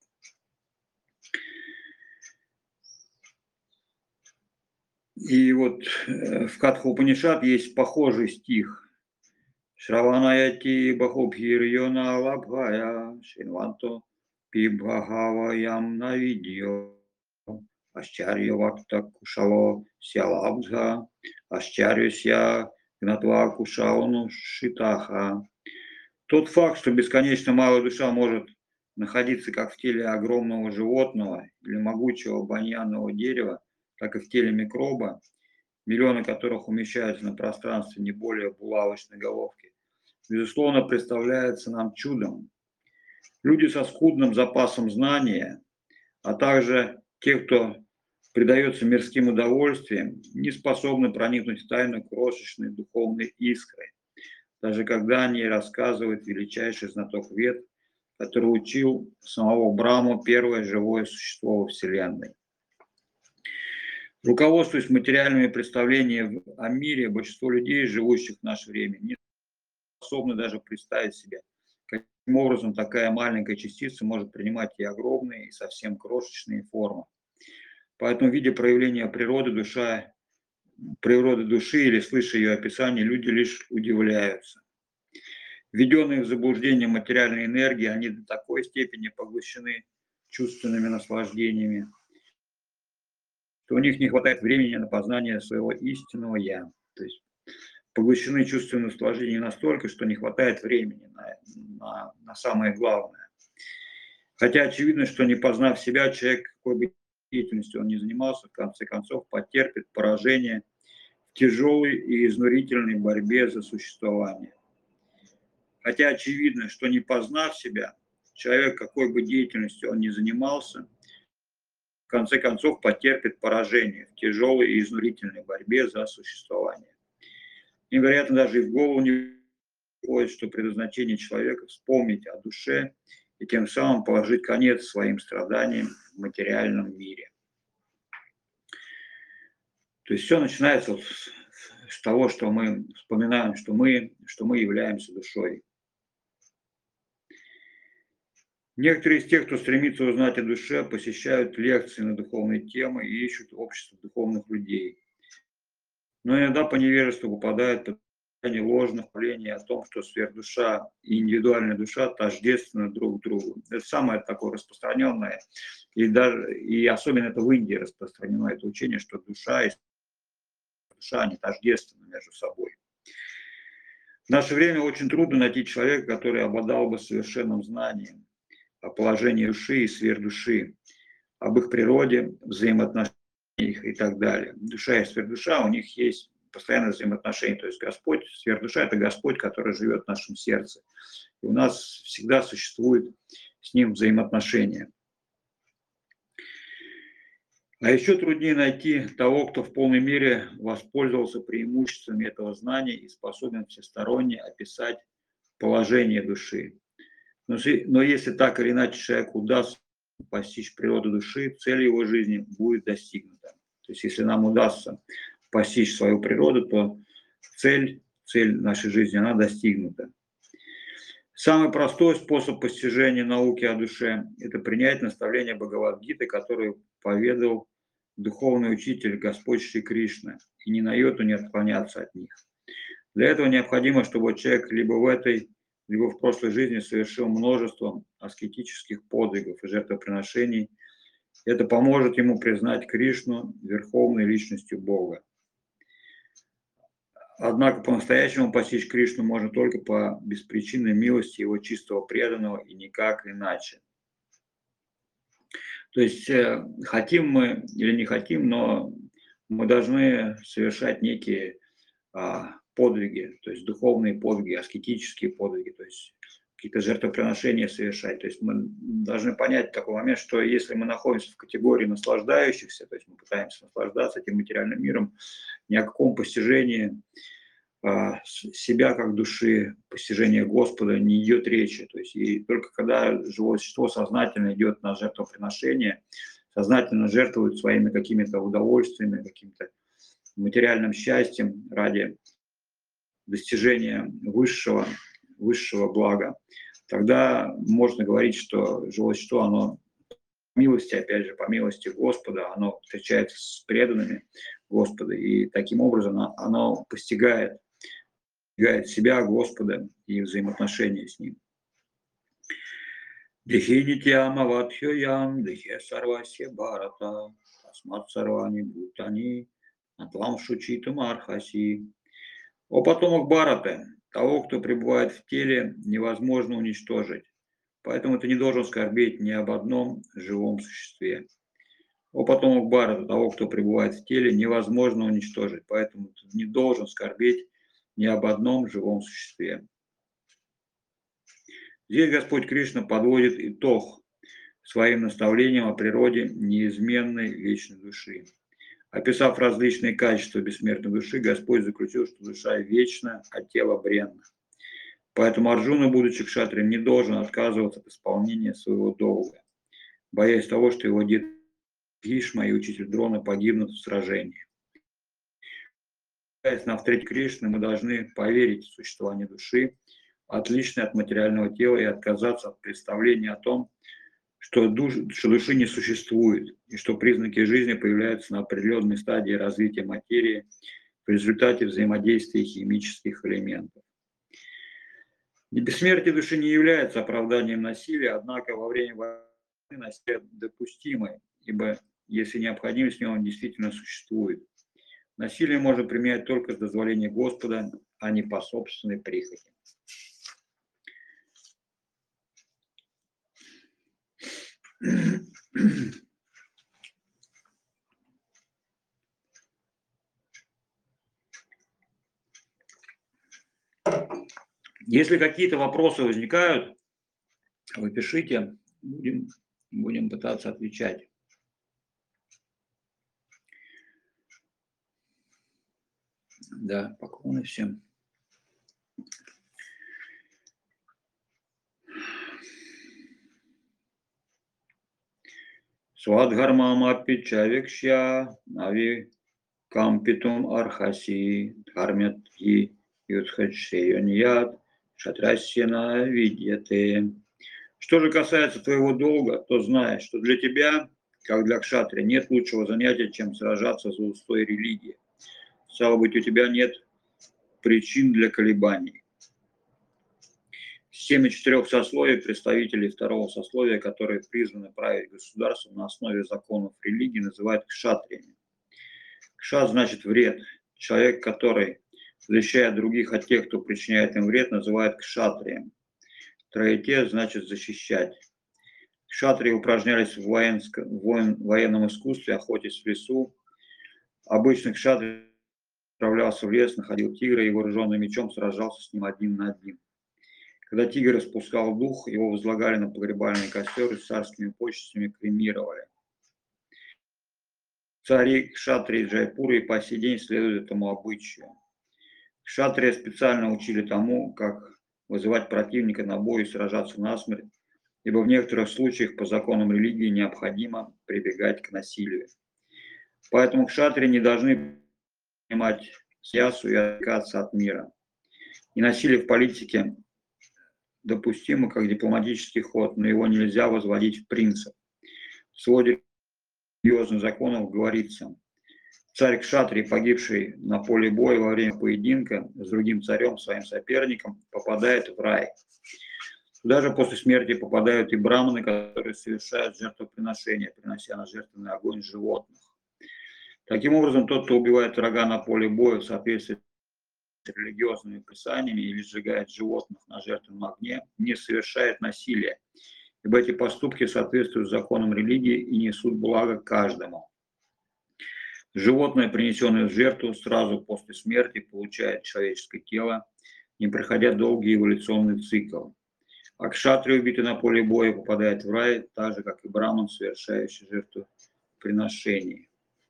И вот э, в Катха-Упанишад есть похожий стих. Шраванаяти бахобхир йона лабхая шинванто пибхагаваям навидьо. Ашчарья вакта кушало сялабдха, ашчарья гнатва кушауну шитаха. Тот факт, что бесконечно малая душа может находиться как в теле огромного животного или могучего баньянового дерева, так и в теле микроба, миллионы которых умещаются на пространстве не более булавочной головки, безусловно, представляется нам чудом. Люди со скудным запасом знания, а также те, кто предается мирским удовольствиям, не способны проникнуть в тайну крошечной духовной искры, даже когда они рассказывают величайший знаток Вед, который учил самого Браму первое живое существо во Вселенной. Руководствуясь материальными представлениями о мире, большинство людей, живущих в наше время, не способны даже представить себе, каким образом такая маленькая частица может принимать и огромные, и совсем крошечные формы. Поэтому, видя проявление природы, душа, природы души или слыша ее описание, люди лишь удивляются. Введенные в заблуждение материальной энергии, они до такой степени поглощены чувственными наслаждениями, что у них не хватает времени на познание своего истинного «я». То есть поглощены чувственными наслаждениями настолько, что не хватает времени на, на, на самое главное. Хотя очевидно, что не познав себя, человек, какой бы деятельностью он ни занимался, в конце концов потерпит поражение в тяжелой и изнурительной борьбе за существование. Хотя очевидно, что не познав себя, человек, какой бы деятельностью он ни занимался, в конце концов потерпит поражение в тяжелой и изнурительной борьбе за существование. Невероятно, даже и в голову не приходит, что предназначение человека вспомнить о душе и тем самым положить конец своим страданиям в материальном мире. То есть все начинается вот с того, что мы вспоминаем, что мы, что мы являемся душой. Некоторые из тех, кто стремится узнать о душе, посещают лекции на духовные темы и ищут общество духовных людей. Но иногда по невежеству попадают под влияние ложных мнений о том, что сверхдуша и индивидуальная душа тождественны друг другу. Это самое такое распространенное, и, даже, и особенно это в Индии распространено, это учение, что душа и душа, они тождественны между собой. В наше время очень трудно найти человека, который обладал бы совершенным знанием о положении души и сверхдуши, об их природе, взаимоотношениях и так далее. Душа и сверхдуша, у них есть постоянное взаимоотношение. То есть Господь, сверхдуша – это Господь, который живет в нашем сердце. И у нас всегда существует с ним взаимоотношения. А еще труднее найти того, кто в полной мере воспользовался преимуществами этого знания и способен всесторонне описать положение души. Но, но если так или иначе человеку удастся постичь природу души, цель его жизни будет достигнута. То есть если нам удастся постичь свою природу, то цель, цель нашей жизни, она достигнута. Самый простой способ постижения науки о душе – это принять наставление Бхагавад-гиты, которое поведал духовный учитель Господь Шри Кришна, и ни на йоту не отклоняться от них. Для этого необходимо, чтобы человек либо в этой, либо в прошлой жизни совершил множество аскетических подвигов и жертвоприношений. Это поможет ему признать Кришну верховной личностью Бога. Однако по-настоящему постичь Кришну можно только по беспричинной милости его чистого преданного и никак иначе. То есть э, хотим мы или не хотим, но мы должны совершать некие а, подвиги, то есть духовные подвиги, аскетические подвиги, то есть какие-то жертвоприношения совершать. То есть мы должны понять такой момент, что если мы находимся в категории наслаждающихся, то есть мы пытаемся наслаждаться этим материальным миром, ни о каком постижении а, себя как души, постижения Господа не идет речи. То есть и только когда живое существо сознательно идет на жертвоприношение, сознательно жертвует своими какими-то удовольствиями, каким-то материальным счастьем ради достижения высшего, высшего блага, тогда можно говорить, что живое существо, оно по милости, опять же, по милости Господа, оно встречается с преданными Господа, и таким образом оно, оно постигает, постигает себя, Господа, и взаимоотношения с Ним. Дихинитьям аватхьоям, дихе сарвасе барата, тасмат сарвани бутани, атвам шучитам архаси. О потомок Барата, того, кто пребывает в теле, невозможно уничтожить, поэтому ты не должен скорбеть ни об одном живом существе. О потомок Барата, того, кто пребывает в теле, невозможно уничтожить, поэтому ты не должен скорбеть ни об одном живом существе. Здесь Господь Кришна подводит итог своим наставлением о природе неизменной вечной души. Описав различные качества бессмертной души, Господь заключил, что душа вечна, а тело бренно. Поэтому Арджуна, будучи кшатрием, не должен отказываться от исполнения своего долга, боясь того, что его дед Бхишма и учитель Дрона погибнут в сражении. Опираясь на встречу Кришны, мы должны поверить в существование души, отличной от материального тела, и отказаться от представления о том, что, душ, что души не существует, и что признаки жизни появляются на определенной стадии развития материи в результате взаимодействия химических элементов. И бессмертие души не является оправданием насилия, однако во время войны насилие допустимо, ибо если необходимость в нем действительно существует. Насилие можно применять только с дозволения Господа, а не по собственной прихоти. Если какие-то вопросы возникают, вы пишите, будем, будем пытаться отвечать. Да, поклоны всем. Свадхармам апичавикшья нави кампитум архаси дхармятги юдхачсейоньяд шатрасьяна видьяте. Что же касается твоего долга, то знай, что для тебя, как для кшатрия, нет лучшего занятия, чем сражаться за устой религии. Стало быть, у тебя нет причин для колебаний. Семь четырех сословий представителей второго сословия, которые призваны править государством на основе законов религии, называют кшатриями. Кшат значит вред. Человек, который защищает других от тех, кто причиняет им вред, называют кшатрием. Троете значит защищать. Кшатрии упражнялись в, военско, в воен, военном искусстве, охотясь в лесу. Обычно кшатрий отправлялся в лес, находил тигра и вооруженным мечом сражался с ним один на один. Когда тигр испускал дух, его возлагали на погребальный костер и с царскими почестями кремировали. Цари кшатрии Джайпура и по сей день следуют этому обычаю. Кшатрия специально учили тому, как вызывать противника на бой и сражаться насмерть, ибо в некоторых случаях по законам религии необходимо прибегать к насилию. Поэтому кшатрии не должны занимать сясу и отвлекаться от мира. И насилие в политике допустимо как дипломатический ход, но его нельзя возводить в принцип. В своде религиозных законов говорится: царь Кшатрий, погибший на поле боя во время поединка с другим царем, своим соперником, попадает в рай. Даже после смерти попадают и браманы, которые совершают жертвоприношения, принося на жертвенный огонь животных. Таким образом, тот, кто убивает врага на поле боя в соответствии с религиозными писаниями или сжигает животных на жертвенном огне, не совершает насилия, ибо эти поступки соответствуют законам религии и несут благо каждому. Животное, принесенное в жертву, сразу после смерти получает человеческое тело, не проходя долгий эволюционный цикл. А кшатрий, убитый на поле боя, попадает в рай, так же, как и браман, совершающий жертвоприношение.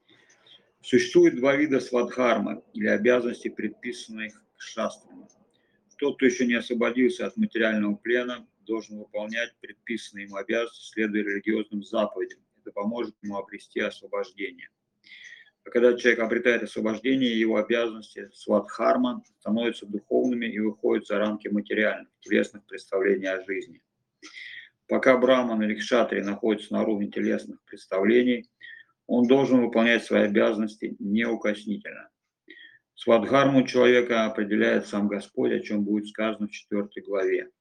Существует два вида свадхармы, или обязанностей, предписанных шастрами. Тот, кто еще не освободился от материального плена, должен выполнять предписанные ему обязанности, следуя религиозным заповедям. Это поможет ему обрести освобождение. А когда человек обретает освобождение, его обязанности свадхарма становятся духовными и выходят за рамки материальных, телесных представлений о жизни. Пока браман или кшатрий находится на уровне телесных представлений, он должен выполнять свои обязанности неукоснительно. Свадхарму человека определяет сам Господь, о чем будет сказано в четвёртой главе.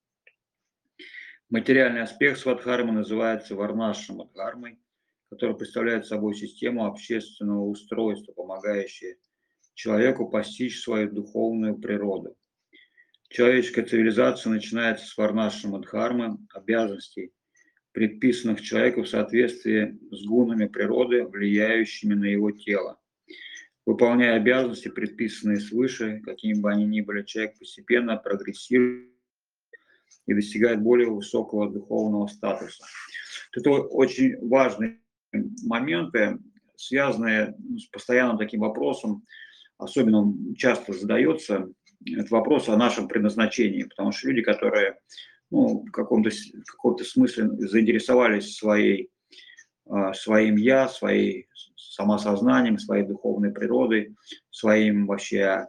Материальный аспект свадхармы называется варнашрамадхармой, который представляет собой систему общественного устройства, помогающую человеку постичь свою духовную природу. Человеческая цивилизация начинается с варнашрамадхармы, обязанностей, предписанных человеку в соответствии с гунами природы, влияющими на его тело. Выполняя обязанности, предписанные свыше, какими бы они ни были, человек постепенно прогрессирует и достигает более высокого духовного статуса. Это очень важные моменты, связанные с постоянным таким вопросом, особенно часто задается этот вопрос о нашем предназначении, потому что люди, которые ну, в каком-то, в каком-то смысле заинтересовались своей, своим «я», своей самосознанием, своей духовной природой, своим вообще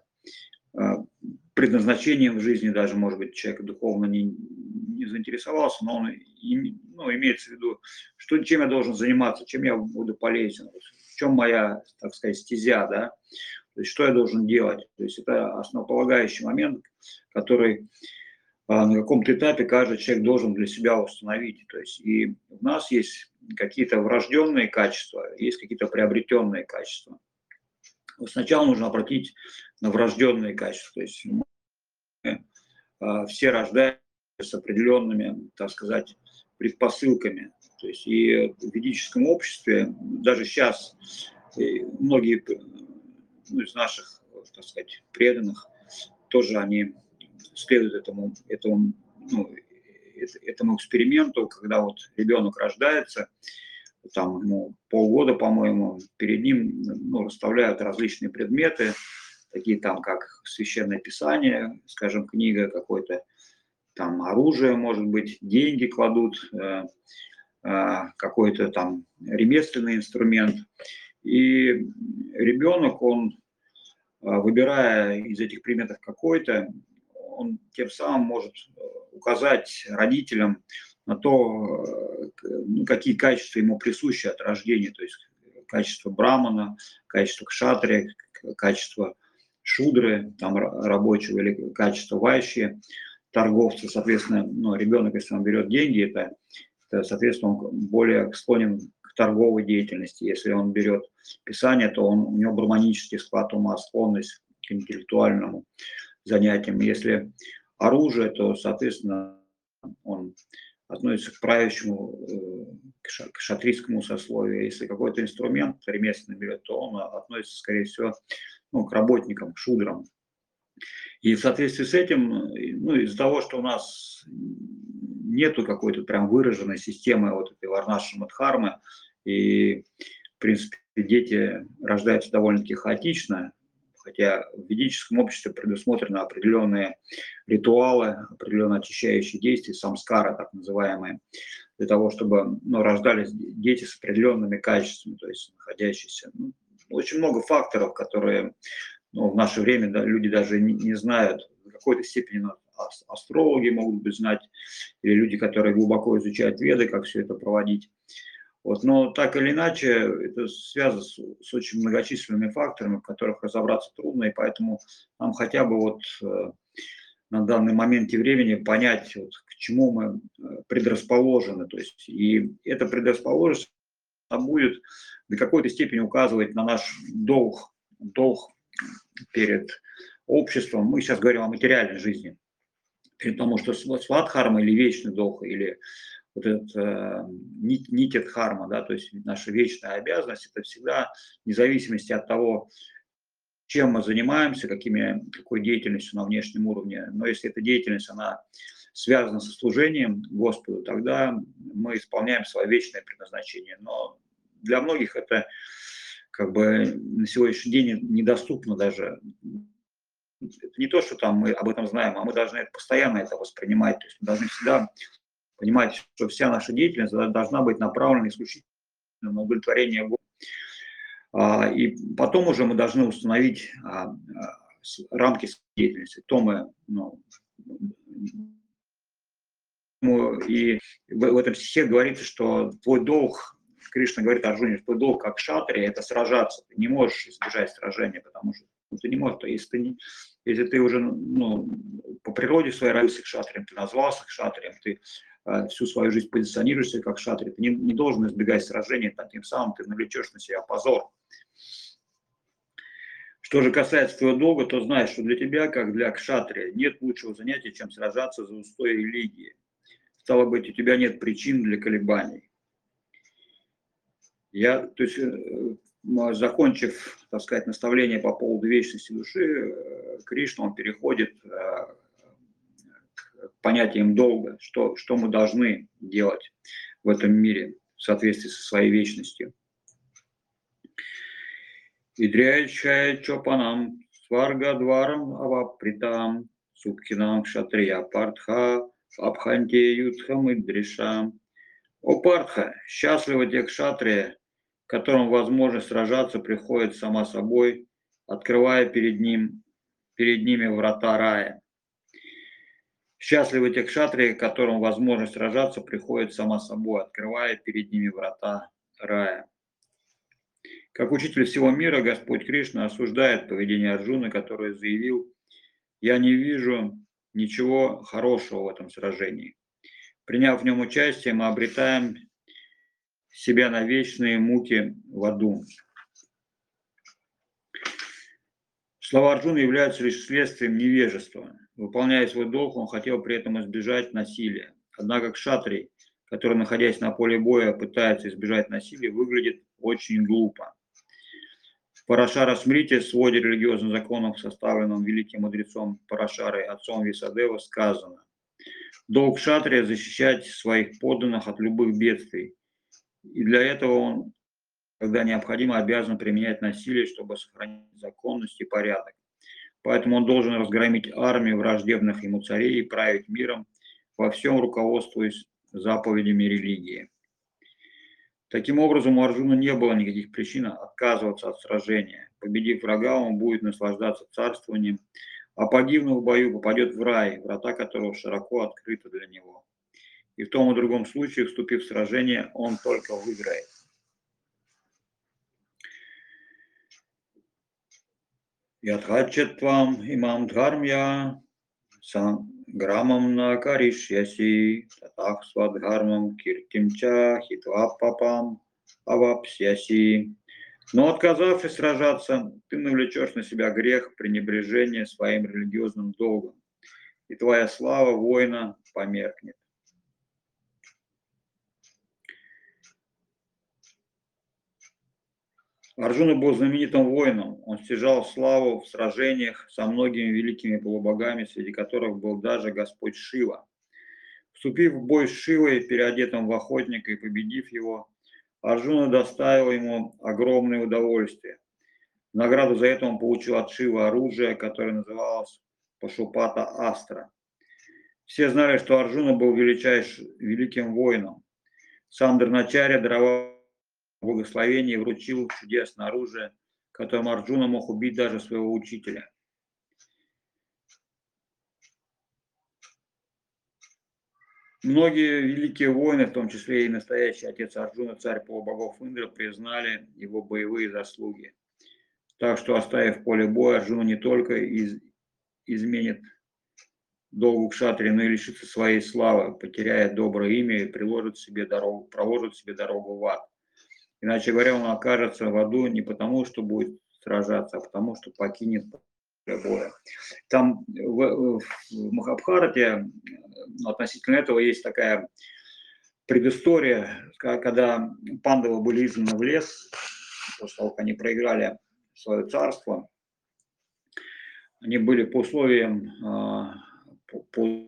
предназначением в жизни, даже, может быть, человек духовно не, не заинтересовался, но он и, ну, имеется в виду, что, чем я должен заниматься, чем я буду полезен, в чем моя, так сказать, стезя, да, то есть что я должен делать. То есть это основополагающий момент, который на каком-то этапе каждый человек должен для себя установить. То есть и у нас есть какие-то врожденные качества, есть какие-то приобретенные качества. Сначала нужно обратить на врожденные качества. То есть мы все рождаемся с определенными, так сказать, предпосылками. То есть и в ведическом обществе, даже сейчас многие ну, из наших, так сказать, преданных, тоже они следуют этому, этому, ну, этому эксперименту, когда вот ребенок рождается, там, ну, полгода, по-моему, перед ним ну, расставляют различные предметы, такие там, как священное писание, скажем, книга, какое-то там оружие, может быть, деньги кладут, э, э, какой-то там ремесленный инструмент. И ребенок, он, выбирая из этих предметов какой-то, он тем самым может указать родителям на то, ну, какие качества ему присущи от рождения, то есть качество брамана, качество кшатрия, качество шудры, там, рабочего, или качество вайши, торговца. Соответственно, ну, ребенок, если он берет деньги, это, это, соответственно, он более склонен к торговой деятельности. Если он берет писание, то он, у него браманический склад ума, склонность к интеллектуальному занятиям. Если оружие, то, соответственно, он относится к правящему, к шатрийскому сословию. Если какой-то инструмент ремесленный берет, то он относится, скорее всего, ну, к работникам, к шудрам. И в соответствии с этим, ну, из-за того, что у нас нету какой-то прям выраженной системы вот этой варнашрамадхармы, и, в принципе, дети рождаются довольно-таки хаотично, хотя в ведическом обществе предусмотрены определенные ритуалы, определенные очищающие действия, самскара, так называемые, для того, чтобы ну, рождались дети с определенными качествами, то есть находящиеся. Ну, очень много факторов, которые ну, в наше время да, люди даже не, не знают, в какой-то степени астрологи могут быть знать, или люди, которые глубоко изучают веды, как все это проводить. Вот, но так или иначе, это связано с, с очень многочисленными факторами, в которых разобраться трудно, и поэтому нам хотя бы вот э, на данный момент времени понять, вот, к чему мы предрасположены. То есть, и эта предрасположенность будет до какой-то степени указывать на наш долг, долг перед обществом. Мы сейчас говорим о материальной жизни. Потому что свадхарма или вечный долг, или вот этот э, нит, нитят харма, да, то есть наша вечная обязанность, это всегда, вне зависимости от того, чем мы занимаемся, какими, какой деятельностью на внешнем уровне, но если эта деятельность, она связана со служением Господу, тогда мы исполняем свое вечное предназначение. Но для многих это как бы на сегодняшний день недоступно даже. Это не то, что там мы об этом знаем, а мы должны постоянно это воспринимать. То есть мы должны всегда понимать, что вся наша деятельность должна быть направлена исключительно на удовлетворение Господа. И потом уже мы должны установить рамки деятельности. То мы, ну, и в этом стихе говорится, что твой долг, Кришна говорит Арджуне, твой долг как шатри – это сражаться. Ты не можешь избежать сражения, потому что ну, ты не можешь. Если ты, не, если ты уже ну, по природе своей родился кшатрием, ты назвался кшатрием, ты э, всю свою жизнь позиционируешься как шатри, ты не, не должен избегать сражений, таким самым ты навлечешь на себя позор. Что же касается твоего долга, то знай, что для тебя, как для кшатрия, нет лучшего занятия, чем сражаться за устои религии. Стало быть, у тебя нет причин для колебаний. Я, то есть, закончив, так сказать, наставление по поводу вечности души, Кришна, он переходит к понятиям долга, что, что мы должны делать в этом мире в соответствии со своей вечностью. Идряйчая чопанам, сваргадварам авапритам, субхинам кшатрия партха, абханте юдхам идришам. О Партха, счастливы те кшатрии, которым возможность сражаться приходит сама собой, открывая перед, ним, перед ними врата рая. Счастливы те кшатрии, которым возможность сражаться приходит сама собой, открывая перед ними врата рая. Как учитель всего мира, Господь Кришна осуждает поведение Арджуны, который заявил: «Я не вижу ничего хорошего в этом сражении. Приняв в нем участие, мы обретаем себя на вечные муки в аду». Слова Арджуны являются лишь следствием невежества. Выполняя свой долг, он хотел при этом избежать насилия. Однако кшатрий, который, находясь на поле боя, пытается избежать насилия, выглядит очень глупо. В Парашара Смрити, своде религиозных законов, составленном великим мудрецом Парашарой, отцом Висадева, сказано: долг кшатрия – защищать своих подданных от любых бедствий. И для этого он, когда необходимо, обязан применять насилие, чтобы сохранить законность и порядок. Поэтому он должен разгромить армию враждебных ему царей и править миром, во всем руководствуясь заповедями религии. Таким образом, у Арджуны не было никаких причин отказываться от сражения. Победив врага, он будет наслаждаться царствованием, а погибнув в бою, попадет в рай, врата которого широко открыты для него. И в том и другом случае, вступив в сражение, он только выиграет. Ядхачатвам имам дхармья санграмам накаришьяси татах свадхармам киртимча хитва папам авапсьяси. Но отказавшись сражаться, ты навлечешь на себя грех пренебрежения своим религиозным долгом, и твоя слава воина померкнет. Арджуна был знаменитым воином, он стяжал славу в сражениях со многими великими полубогами, среди которых был даже Господь Шива. Вступив в бой с Шивой, переодетым в охотника, и победив его, Арджуна доставил ему огромное удовольствие. В награду за это он получил от Шивы оружие, которое называлось Пашупата Астра. Все знали, что Арджуна был величайшим, великим воином. Сам Дроначарья даровал благословение и вручил чудесное оружие, которым Арджуна мог убить даже своего учителя. Многие великие воины, в том числе и настоящий отец Арджуна, царь полубогов Индра, признали его боевые заслуги. Так что, оставив поле боя, Арджуна не только из, изменит долгу кшатри, но и лишится своей славы, потеряет доброе имя и приложит себе дорогу, проложит себе дорогу в ад. Иначе говоря, он окажется в аду не потому, что будет сражаться, а потому, что покинет поле боя. Там в, в Махабхарате относительно этого есть такая предыстория, когда пандавы были изгнаны в лес, после того, как они проиграли свое царство, они были по условиям, по,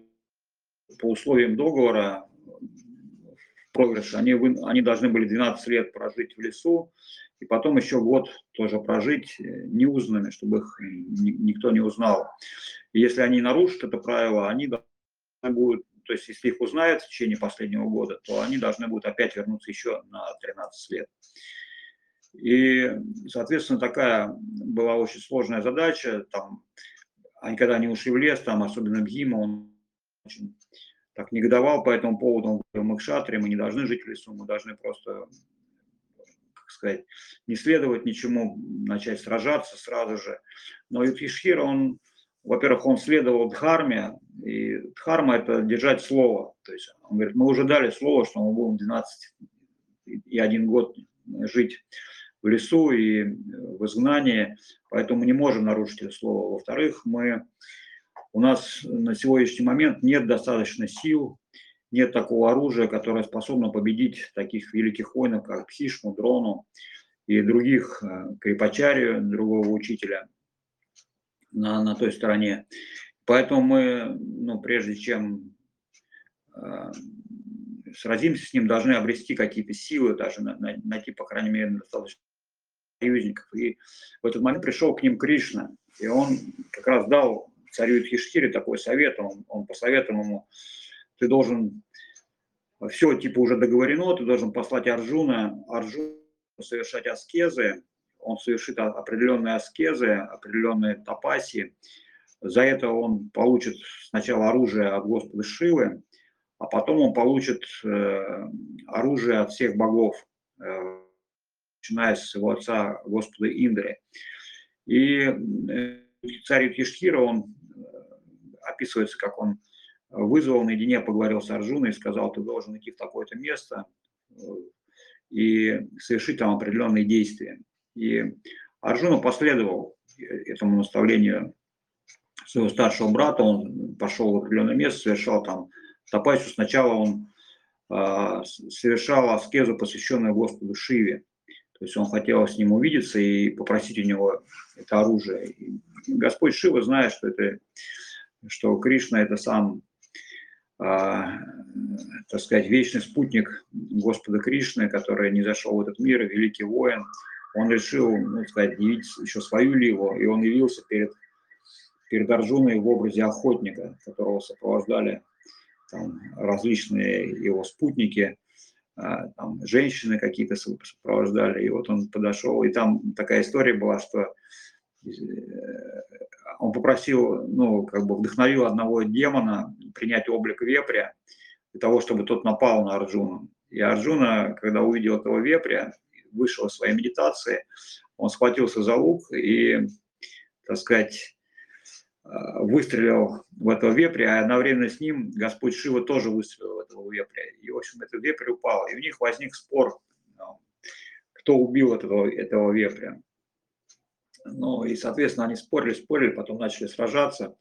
по условиям договора проигрыша, они, они должны были двенадцать лет прожить в лесу, и потом еще год тоже прожить неузнанными, чтобы их никто не узнал. И если они нарушат это правило, они должны будут, то есть если их узнают в течение последнего года, то они должны будут опять вернуться еще на тринадцать лет. И, соответственно, такая была очень сложная задача. Там, они, когда они ушли в лес, там, особенно Бхима, он очень так негодовал по этому поводу. Он говорил: мы кшатри, мы не должны жить в лесу, мы должны просто, как сказать, не следовать ничему, начать сражаться сразу же. Но Юдхиштхира, он, во-первых, он следовал дхарме, и дхарма – это держать слово. То есть он говорит: мы уже дали слово, что мы будем двенадцать и один год жить в лесу и в изгнании, поэтому мы не можем нарушить это слово. Во-вторых, мы, у нас на сегодняшний момент нет достаточно сил, нет такого оружия, которое способно победить таких великих воинов, как Бхишму, Дрону и других, Крипачарию, другого учителя на, на той стороне. Поэтому мы, ну, прежде чем э, сразимся с ним, должны обрести какие-то силы, даже найти, по крайней мере, достаточно союзников. И в этот момент пришел к ним Кришна, и он как раз дал царю Юдхиштхире такой совет, он, он посоветовал ему: ты должен, все типа уже договорено, ты должен послать Арджуна, Арджуна совершать аскезы, он совершит определенные аскезы, определенные тапаси, за это он получит сначала оружие от Господа Шивы, а потом он получит э, оружие от всех богов, э, начиная с его отца Господа Индры. И царь Юдхиштхира, он описывается, как он вызвал наедине, поговорил с Арджуной и сказал: ты должен идти в такое-то место и совершить там определенные действия. И Арджуна последовал этому наставлению своего старшего брата, он пошел в определенное место, совершал там тапасию. Сначала он э, совершал аскезу, посвященную Господу Шиве. То есть он хотел с ним увидеться и попросить у него это оружие. И Господь Шива, зная, что, это, что Кришна – это сам, э, так сказать, вечный спутник Господа Кришны, который не зашел в этот мир, великий воин, он решил, ну, сказать, явить еще свою ливу, и он явился перед, перед Арджуной в образе охотника, которого сопровождали там различные его спутники, там женщины какие-то сопровождали, и вот он подошел, и там такая история была, что он попросил, ну, как бы вдохновил одного демона принять облик вепря для того, чтобы тот напал на Арджуну. И Арджуна, когда увидел этого вепря, вышел из своей медитации, он схватился за лук и, так сказать, выстрелил в этого вепря, а одновременно с ним Господь Шива тоже выстрелил в этого вепря. И, в общем, этот вепрь упал. И у них возник спор, кто убил этого, этого вепря. Ну, и, соответственно, они спорили, спорили, потом начали сражаться.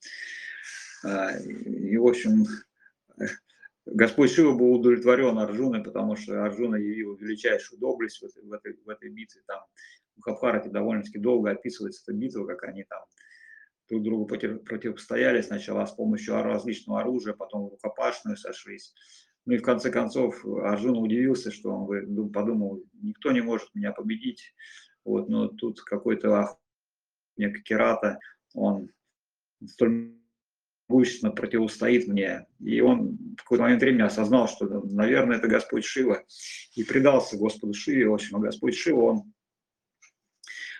И, в общем, Господь Шива был удовлетворен Арджуной, потому что Арджуна явил величайшую доблесть в этой, в этой, в этой битве. Там в Махабхарате довольно-таки долго описывается эта битва, как они там друг другу противостояли сначала с помощью различного оружия, потом в рукопашную сошлись. Ну и в конце концов Арджуна удивился, что он подумал: никто не может меня победить. Вот, но тут какой-то охотник Кирата, он столь могущественно противостоит мне. И он в какой-то момент времени осознал, что, наверное, это Господь Шива, и предался Господу Шиве. В общем, а Господь Шива, он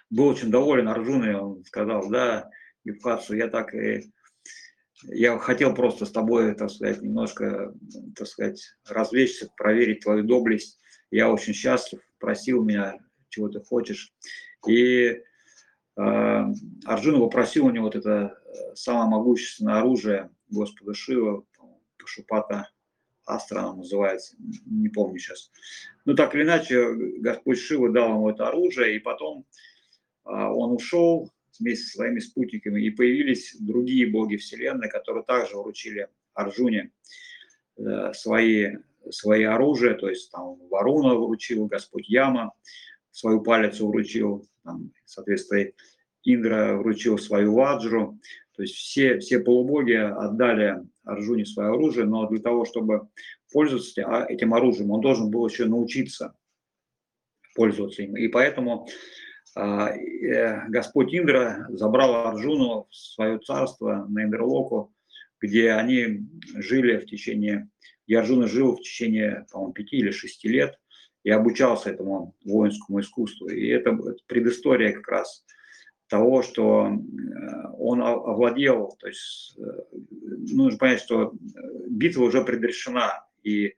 был очень доволен Арджуной, он сказал: да, Юпхатсу, я так и я хотел просто с тобой, так сказать, немножко, так сказать, развлечься, проверить твою доблесть. Я очень счастлив, просил меня, чего ты хочешь. И э, Арджуна попросил у него вот это э, самое могущественное оружие Господа Шива, Пашупата Астра оно называется, не помню сейчас. Но так или иначе, Господь Шива дал ему это оружие, и потом а, он ушел вместе со своими спутниками, и появились другие боги Вселенной, которые также вручили Арджуне э, свои, свои оружия, то есть там Варуна вручил, Господь Яма свою палицу вручил, там, соответственно, Индра вручил свою ваджру, то есть все, все полубоги отдали Арджуне свое оружие, но для того, чтобы пользоваться этим оружием, он должен был еще научиться пользоваться им. И поэтому Господь Индра забрал Арджуну в свое царство на Индралоку, где они жили в течение, где Арджуна жил в течение, по-моему, пяти или шести лет и обучался этому воинскому искусству. И это предыстория как раз того, что он овладел, то есть нужно понять, что битва уже предрешена, и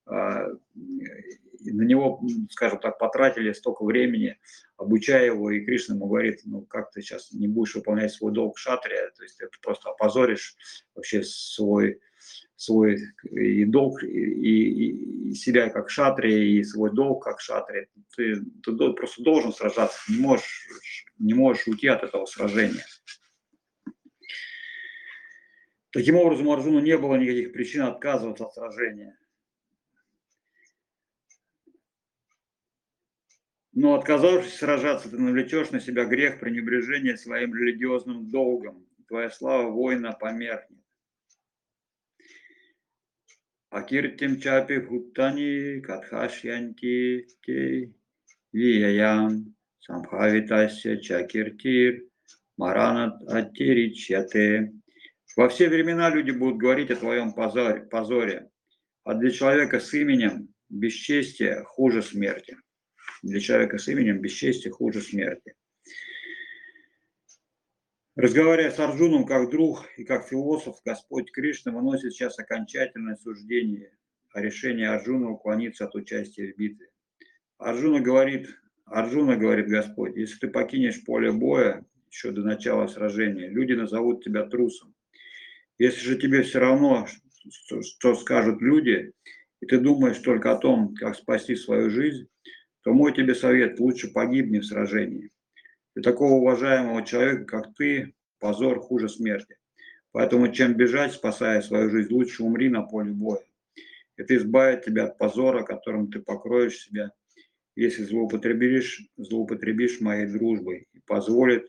на него, скажем так, потратили столько времени, обучая его, и Кришна ему говорит: ну как ты сейчас не будешь выполнять свой долг шатрия, то есть ты просто опозоришь вообще свой, свой и долг, и, и, и себя как шатрия, и свой долг как шатрия. Ты, ты просто должен сражаться, не можешь, не можешь уйти от этого сражения. Таким образом, у Арджуна не было никаких причин отказываться от сражения. Но отказавшись сражаться, ты навлечешь на себя грех пренебрежения своим религиозным долгом. Твоя слава воина померкнет. Акиртим чапи хуттани катхашьянти те вияям самбхавитася чакиртир маранат аттиричьяте. Во все времена люди будут говорить о твоем позоре, позоре, а для человека с именем бесчестие хуже смерти. Для человека с именем бесчестие хуже смерти. Разговаривая с Арджуном как друг и как философ, Господь Кришна выносит сейчас окончательное суждение о решении Арджуна уклониться от участия в битве. Арджуна говорит, Арджуна, говорит Господь, если ты покинешь поле боя еще до начала сражения, люди назовут тебя трусом. Если же тебе все равно, что, что скажут люди, и ты думаешь только о том, как спасти свою жизнь, то мой тебе совет: лучше погибни в сражении. Для такого уважаемого человека, как ты, позор хуже смерти. Поэтому чем бежать, спасая свою жизнь, лучше умри на поле боя. Это избавит тебя от позора, которым ты покроешь себя, если злоупотребишь, злоупотребишь моей дружбой, и позволит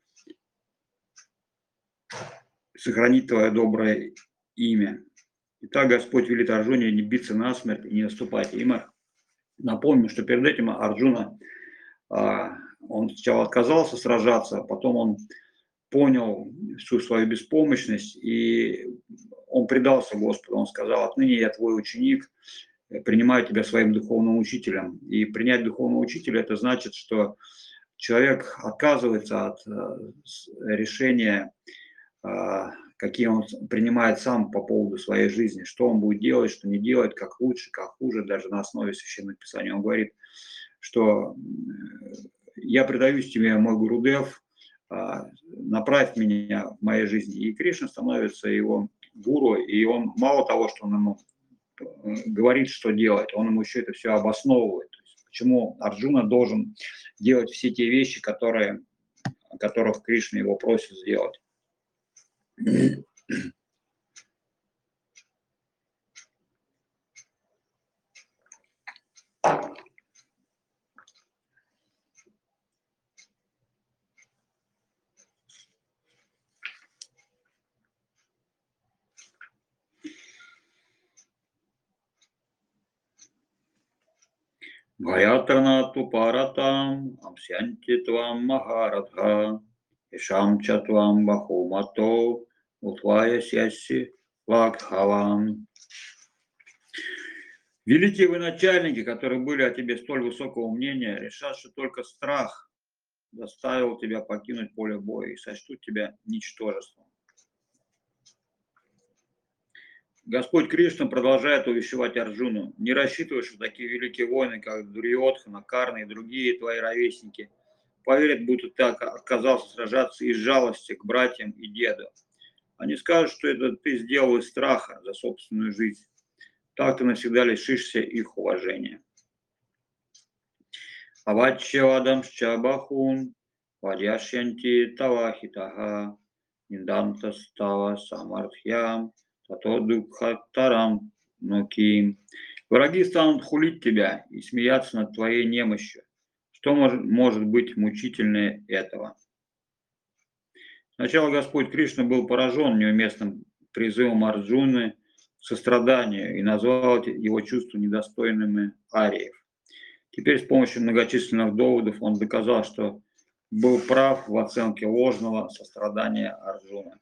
сохранить твое доброе имя. Итак, Господь велит Арджуне не биться насмерть и не наступать. И мы напомним, что перед этим Арджуна, он сначала отказался сражаться, а потом он понял всю свою беспомощность, и он предался Господу. Он сказал: отныне я твой ученик, принимаю тебя своим духовным учителем. И принять духовного учителя — это значит, что человек отказывается от решения, какие он принимает сам по поводу своей жизни, что он будет делать, что не делать, как лучше, как хуже, даже на основе священных писаний. Он говорит, что я предаюсь тебе, мой Гурудев, направь меня в моей жизни. И Кришна становится его гуру, и он мало того, что он ему говорит, что делать, он ему еще это все обосновывает. То есть, почему Арджуна должен делать все те вещи, которые, которых Кришна его просит сделать. Бхаятранату паратам амсянти твам махарадха ишам чатвам бахумато утвая сяси лагхавам. Великие вы начальники, которые были о тебе столь высокого мнения, решат, что только страх заставил тебя покинуть поле боя и сочтут тебя ничтожеством. Господь Кришна продолжает увещевать Арджуну: не рассчитывай, что такие великие воины, как Дурьодхана, Карна и другие твои ровесники, поверят, будто ты отказался сражаться из жалости к братьям и деду. Они скажут, что это ты сделал из страха за собственную жизнь. Так ты навсегда лишишься их уважения. Аваччавадам шчабахун, вадяшьянти тавахитаха, нинданта става самартхьям, тато дукхатарам нуки. Враги станут хулить тебя и смеяться над твоей немощью. Что может, может быть мучительнее этого? Сначала Господь Кришна был поражен неуместным призывом Арджуны к состраданию и назвал его чувства недостойными ариев. Теперь с помощью многочисленных доводов он доказал, что был прав в оценке ложного сострадания Арджуны.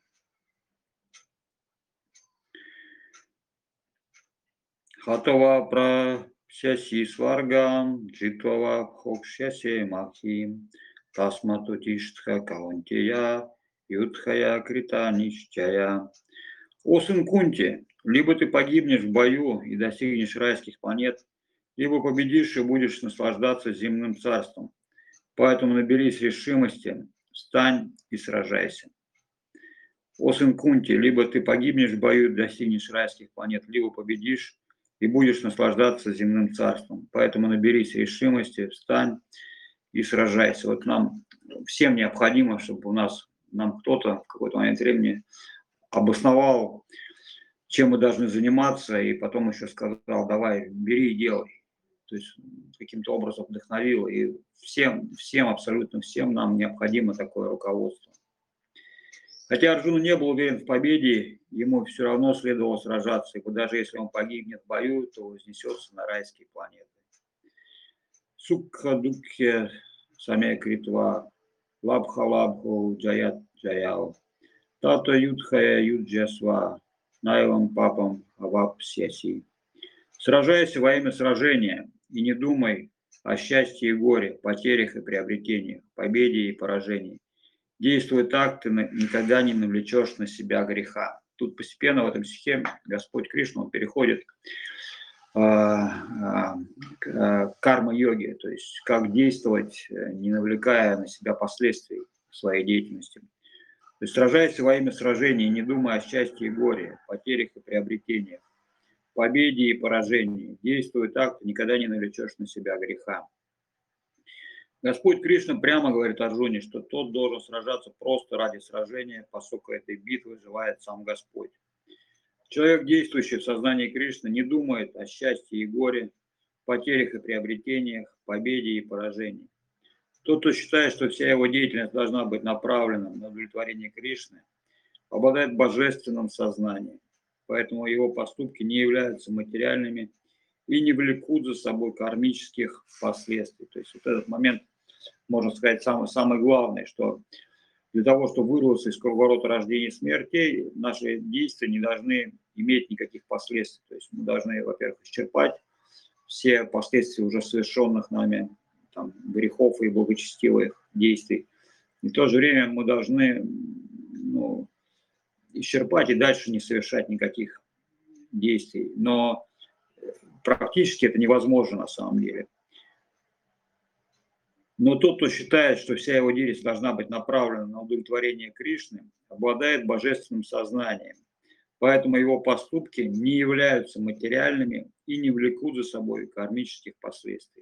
Хатова прасяси сваргам, джитвава хокшяси махим, тасматутиштха каунтия, Юдхая Крита Нищая. О сын Кунти, либо ты погибнешь в бою и достигнешь райских планет, либо победишь и будешь наслаждаться земным царством. Поэтому наберись решимости, встань и сражайся. О сын Кунти, либо ты погибнешь в бою и достигнешь райских планет, либо победишь и будешь наслаждаться земным царством. Поэтому наберись решимости, встань и сражайся. Вот нам всем необходимо, чтобы у нас нам кто-то в какой-то момент времени обосновал, чем мы должны заниматься, и потом еще сказал: давай, бери и делай. То есть каким-то образом вдохновил. И всем, всем, абсолютно всем нам необходимо такое руководство. Хотя Арджуна не был уверен в победе, ему все равно следовало сражаться, ибо даже если он погибнет в бою, то вознесется на райские планеты. Сукха дукхе самя критва, лабха лабху джаят джаял, тато юдхая юджасва, найлам папам авапсяси. Сражайся во имя сражения и не думай о счастье и горе, потерях и приобретениях, победе и поражении. Действуй так, ты никогда не навлечешь на себя греха. Тут постепенно в этом стихе Господь Кришна он переходит э, э, к карма-йоге, то есть как действовать, не навлекая на себя последствий своей деятельности. То есть сражайся во имя сражения, не думая о счастье и горе, потерях и приобретениях, победе и поражении. Действуй так, ты никогда не навлечешь на себя греха. Господь Кришна прямо говорит Арджуне, что тот должен сражаться просто ради сражения, поскольку этой битвы желает сам Господь. Человек, действующий в сознании Кришны, не думает о счастье и горе, потерях и приобретениях, победе и поражении. Тот, кто считает, что вся его деятельность должна быть направлена на удовлетворение Кришны, обладает божественным сознанием, поэтому его поступки не являются материальными и не влекут за собой кармических последствий. То есть вот этот момент, можно сказать, самый, самый главный, что для того, чтобы вырваться из круговорота рождения и смерти, наши действия не должны иметь никаких последствий. То есть мы должны, во-первых, исчерпать все последствия уже совершенных нами там, грехов и благочестивых действий. И в то же время мы должны ну, исчерпать и дальше не совершать никаких действий. Но практически это невозможно на самом деле. Но тот, кто считает, что вся его деятельность должна быть направлена на удовлетворение Кришны, обладает божественным сознанием. Поэтому его поступки не являются материальными и не влекут за собой кармических последствий.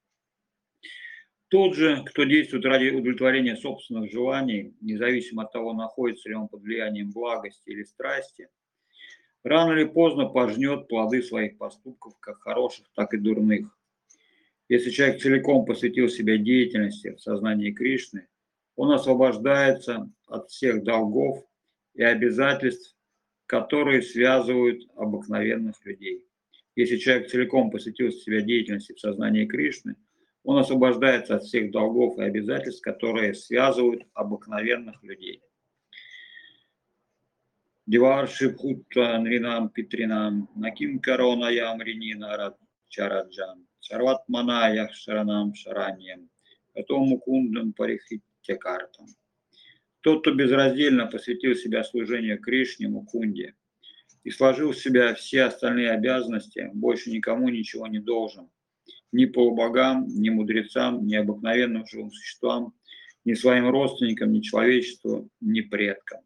Тот же, кто действует ради удовлетворения собственных желаний, независимо от того, находится ли он под влиянием благости или страсти, рано или поздно пожнет плоды своих поступков, как хороших, так и дурных. Если человек целиком посвятил себя деятельности в сознании Кришны, он освобождается от всех долгов и обязательств, которые связывают обыкновенных людей. Если человек целиком посвятил себя деятельности в сознании Кришны, он освобождается от всех долгов и обязательств, которые связывают обыкновенных людей. Диварши Бхутта Нринам Питринам Наким Карона Ямринина Чараджан Сарватмана Яхшаранам Шараньям это мукундам парихитякартам. Тот, кто безраздельно посвятил себя служению Кришне, Мукунде, и сложил в себя все остальные обязанности, больше никому ничего не должен. Ни полубогам, ни мудрецам, ни обыкновенным живым существам, ни своим родственникам, ни человечеству, ни предкам.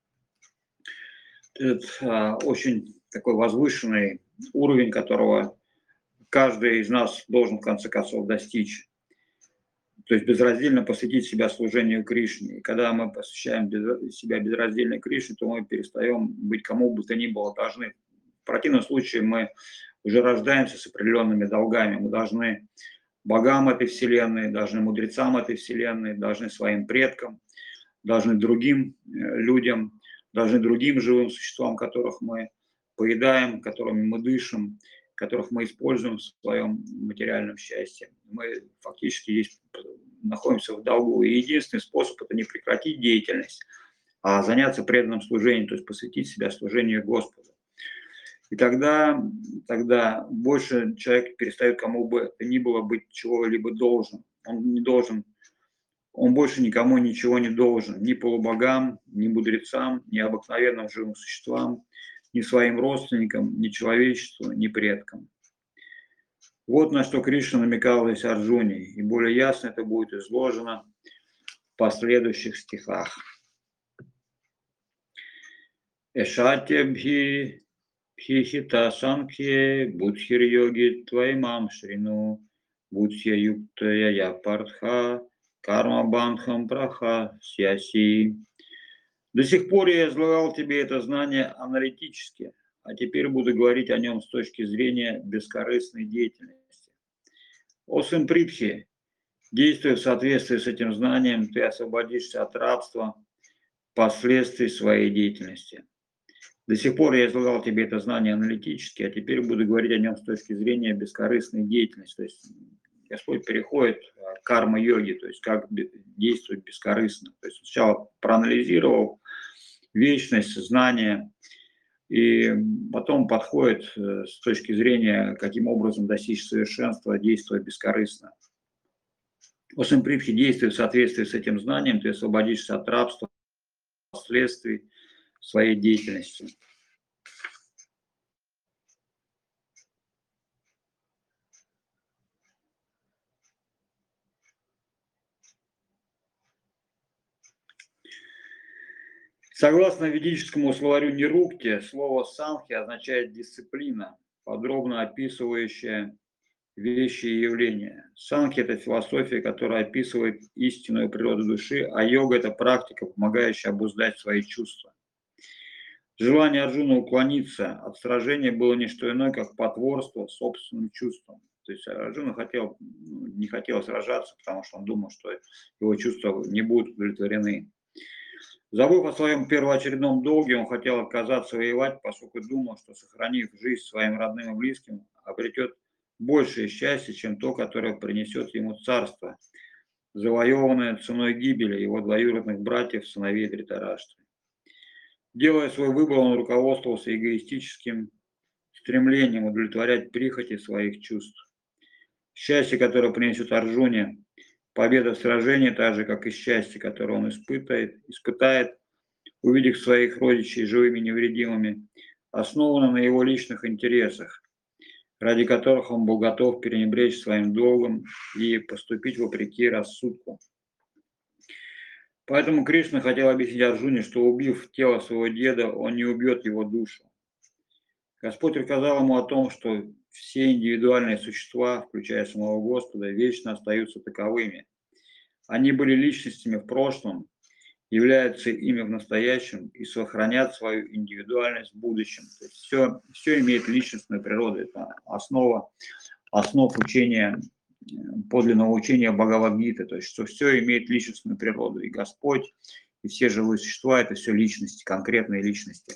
Это а, очень такой возвышенный уровень, которого каждый из нас должен в конце концов достичь. То есть безраздельно посвятить себя служению Кришне. И когда мы посвящаем себя безраздельно Кришне, то мы перестаем быть кому бы то ни было должны. В противном случае мы уже рождаемся с определенными долгами. Мы должны богам этой вселенной, должны мудрецам этой вселенной, должны своим предкам, должны другим людям, должны другим живым существам, которых мы поедаем, которыми мы дышим, которых мы используем в своем материальном счастье. Мы фактически здесь находимся в долгу. И единственный способ – это не прекратить деятельность, а заняться преданным служением, то есть посвятить себя служению Господу. И тогда, тогда больше человек перестает кому бы то ни было быть чего-либо должен. Он не должен, он больше никому ничего не должен. Ни полубогам, ни мудрецам, ни обыкновенным живым существам, ни своим родственникам, ни человечеству, ни предкам. Вот на что Кришна намекал здесь Арджуне, и более ясно это будет изложено в последующих стихах. Эшатябхи пхихита санхье будхир йоги тваймам шрину будхья юктая я партха карма банхам праха сяси. До сих пор я излагал тебе это знание аналитически, а теперь буду говорить о нем с точки зрения бескорыстной деятельности. О сын Припхи, действуя в соответствии с этим знанием, ты освободишься от рабства последствий своей деятельности. До сих пор я излагал тебе это знание аналитически, а теперь буду говорить о нем с точки зрения бескорыстной деятельности. То есть Господь переходит к карма-йоге, то есть как действовать бескорыстно. То есть сначала проанализировал вечность, знание, и потом подходит с точки зрения, каким образом достичь совершенства, действуя бескорыстно. В общем, Припхи, действуя в соответствии с этим знанием, ты освободишься от рабства, последствий своей деятельности. Согласно ведическому словарю Нирукти, слово «санхи» означает «дисциплина», подробно описывающая вещи и явления. Санхи – это философия, которая описывает истинную природу души, а йога – это практика, помогающая обуздать свои чувства. Желание Арджуна уклониться от сражения было не что иное, как потворство собственным чувствам. То есть Арджуна хотел, не хотел сражаться, потому что он думал, что его чувства не будут удовлетворены. Забыв о своем первоочередном долге, он хотел отказаться воевать, поскольку думал, что, сохранив жизнь своим родным и близким, обретет большее счастье, чем то, которое принесет ему царство, завоеванное ценой гибели его двоюродных братьев, сыновей Дритараштры. Делая свой выбор, он руководствовался эгоистическим стремлением удовлетворять прихоти своих чувств. Счастье, которое принесет Арджуне победа в сражении, так же, как и счастье, которое он испытает, испытает, увидев своих родичей живыми и невредимыми, основано на его личных интересах, ради которых он был готов пренебречь своим долгом и поступить вопреки рассудку. Поэтому Кришна хотел объяснить Арджуне, что, убив тело своего деда, он не убьет его душу. Господь рассказал ему о том, что все индивидуальные существа, включая самого Господа, вечно остаются таковыми. Они были личностями в прошлом, являются ими в настоящем и сохранят свою индивидуальность в будущем. То есть все, все имеет личностную природу. Это основа, основ учения, подлинного учения Бхагавад-гиты. То есть что все имеет личностную природу. И Господь, и все живые существа – это все личности, конкретные личности.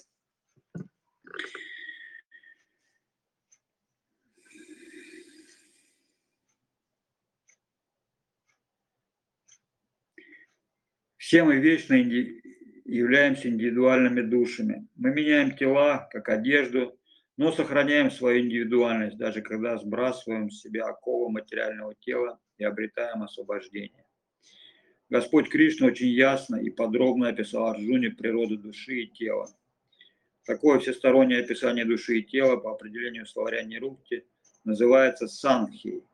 Все мы вечно являемся индивидуальными душами. Мы меняем тела, как одежду, но сохраняем свою индивидуальность, даже когда сбрасываем с себя оковы материального тела и обретаем освобождение. Господь Кришна очень ясно и подробно описал Арджуне природу души и тела. Такое всестороннее описание души и тела по определению словаря Нирукти называется санхией.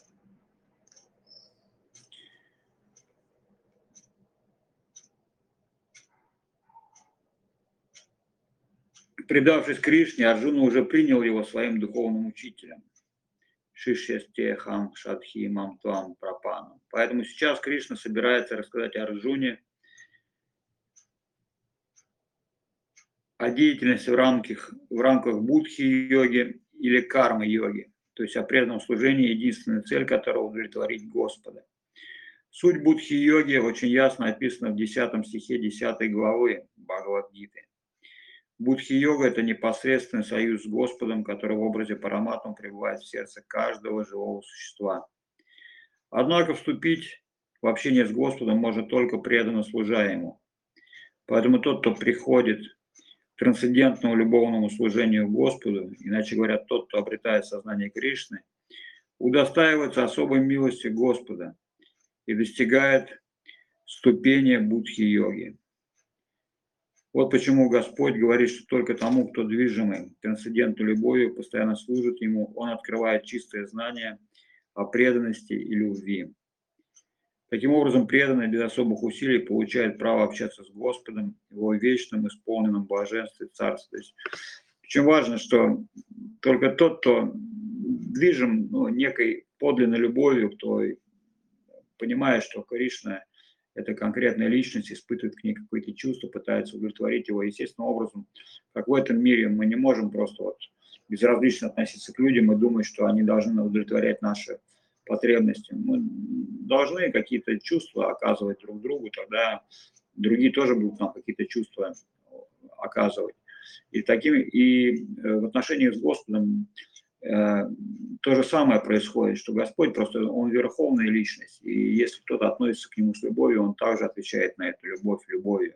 Предавшись Кришне, Арджуна уже принял его своим духовным учителем. Шишьястехам Шадхи Мамтвам Прапанам. Поэтому сейчас Кришна собирается рассказать Арджуне о деятельности в рамках, в рамках будхи-йоги или кармы-йоги, то есть о преданном служении, единственная цель которого удовлетворить Господа. Суть будхи-йоги очень ясно описана в десятом стихе десятой главы Бхагавад-гиты. Будхи-йога – это непосредственный союз с Господом, который в образе Параматмы пребывает в сердце каждого живого существа. Однако вступить в общение с Господом может только преданно служа Ему. Поэтому тот, кто приходит к трансцендентному любовному служению Господу, иначе говоря, тот, кто обретает сознание Кришны, удостаивается особой милости Господа и достигает ступени будхи-йоги. Вот почему Господь говорит, что только тому, кто движимый трансцендентной любовью, постоянно служит Ему, Он открывает чистое знание о преданности и любви. Таким образом, преданный без особых усилий получает право общаться с Господом в Его вечном, исполненном блаженстве Царстве. То есть, очень важно, что только тот, кто движим ну, некой подлинной любовью, кто понимает, что Кришна – это конкретная личность, испытывает к ней какие-то чувства, пытается удовлетворить его естественным образом. Как в этом мире мы не можем просто вот безразлично относиться к людям и думать, что они должны удовлетворять наши потребности. Мы должны какие-то чувства оказывать друг другу, тогда другие тоже будут нам какие-то чувства оказывать. И, таким, и в отношении с Господом э, то же самое происходит, что Господь просто, Он верховная личность, и если кто-то относится к Нему с любовью, Он также отвечает на эту любовь любовью.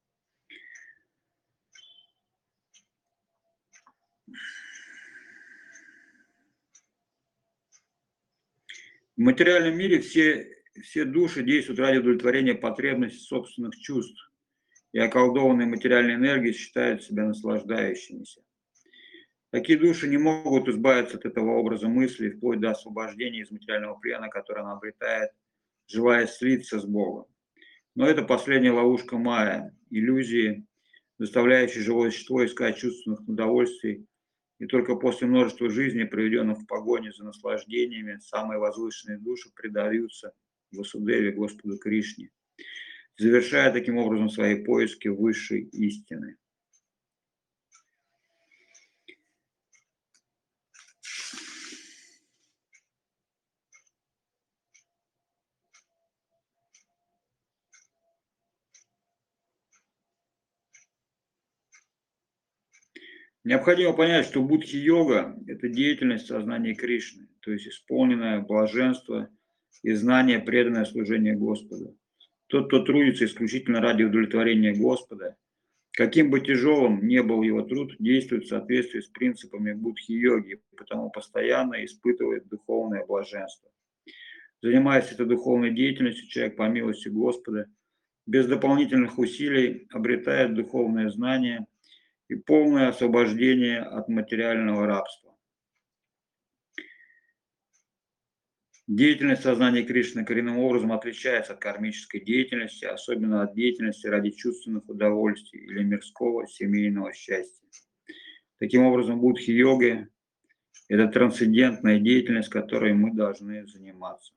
В материальном мире все, все души действуют ради удовлетворения потребностей собственных чувств, и околдованные материальной энергией считают себя наслаждающимися. Такие души не могут избавиться от этого образа мысли вплоть до освобождения из материального плена, который она обретает, желая слиться с Богом. Но это последняя ловушка майя, иллюзии, заставляющей живое существо искать чувственных удовольствий, и только после множества жизней, проведенных в погоне за наслаждениями, самые возвышенные души предаются Васудеве, Господу Кришне, завершая таким образом свои поиски высшей истины. Необходимо понять, что будхи-йога – это деятельность сознания Кришны, то есть исполненное блаженство и знание, преданное служение Господу. Тот, кто трудится исключительно ради удовлетворения Господа, каким бы тяжелым ни был его труд, действует в соответствии с принципами будхи-йоги, потому постоянно испытывает духовное блаженство. Занимаясь этой духовной деятельностью, человек по милости Господа без дополнительных усилий обретает духовное знание и полное освобождение от материального рабства. Деятельность сознания Кришны коренным образом отличается от кармической деятельности, особенно от деятельности ради чувственных удовольствий или мирского семейного счастья. Таким образом, будхи-йога – это трансцендентная деятельность, которой мы должны заниматься.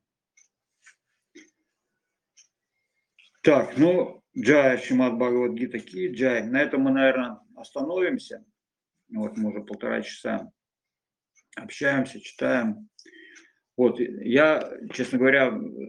Так, ну, Джай Шримад Бхагавад-гита Ки Джай. На этом мы, наверное, остановимся. Вот мы уже полтора часа общаемся, читаем. Вот, я, честно говоря,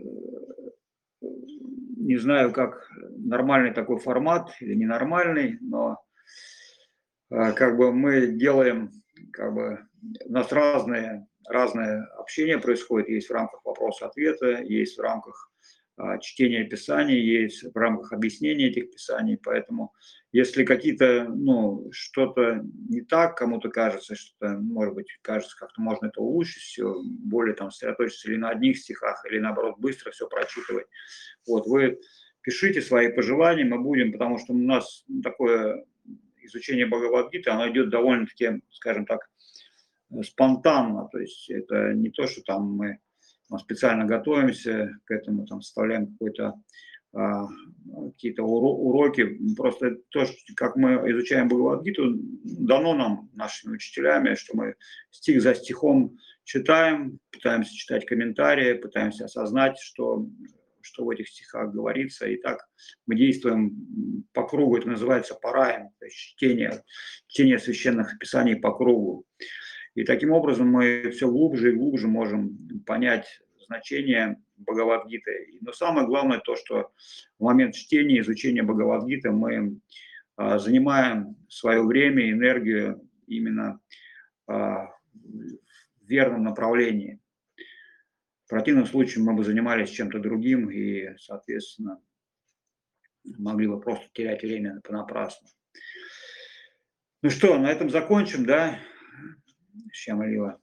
не знаю, как нормальный такой формат или ненормальный, но как бы мы делаем, как бы у нас разные, разное общение происходит, есть в рамках вопроса-ответа, есть в рамках чтения Писаний, есть в рамках объяснения этих Писаний. Поэтому, если какие-то, ну, что-то не так, кому-то кажется, что, может быть, кажется, как-то можно это улучшить, все, более там сосредоточиться или на одних стихах, или наоборот быстро все прочитывать. Вот, вы пишите свои пожелания, мы будем, потому что у нас такое изучение Бхагавад-гиты, оно идет довольно-таки, скажем так, спонтанно, то есть это не то, что там мы специально готовимся к этому, там составляем какой-то а, какие-то уроки, просто то, что, как мы изучаем Бхагавад-гиту, дано нам нашими учителями, что мы стих за стихом читаем, пытаемся читать комментарии, пытаемся осознать, что, что в этих стихах говорится, и так мы действуем по кругу, это называется параем, то есть чтение, чтение священных писаний по кругу. И таким образом мы все глубже и глубже можем понять значение Бхагавад-гиты. Но самое главное то, что в момент чтения, изучения Бхагавад-гиты мы а, занимаем свое время, энергию именно а, в верном направлении. В противном случае мы бы занимались чем-то другим и, соответственно, могли бы просто терять время понапрасну. Ну что, на этом закончим, да, Шьямалила?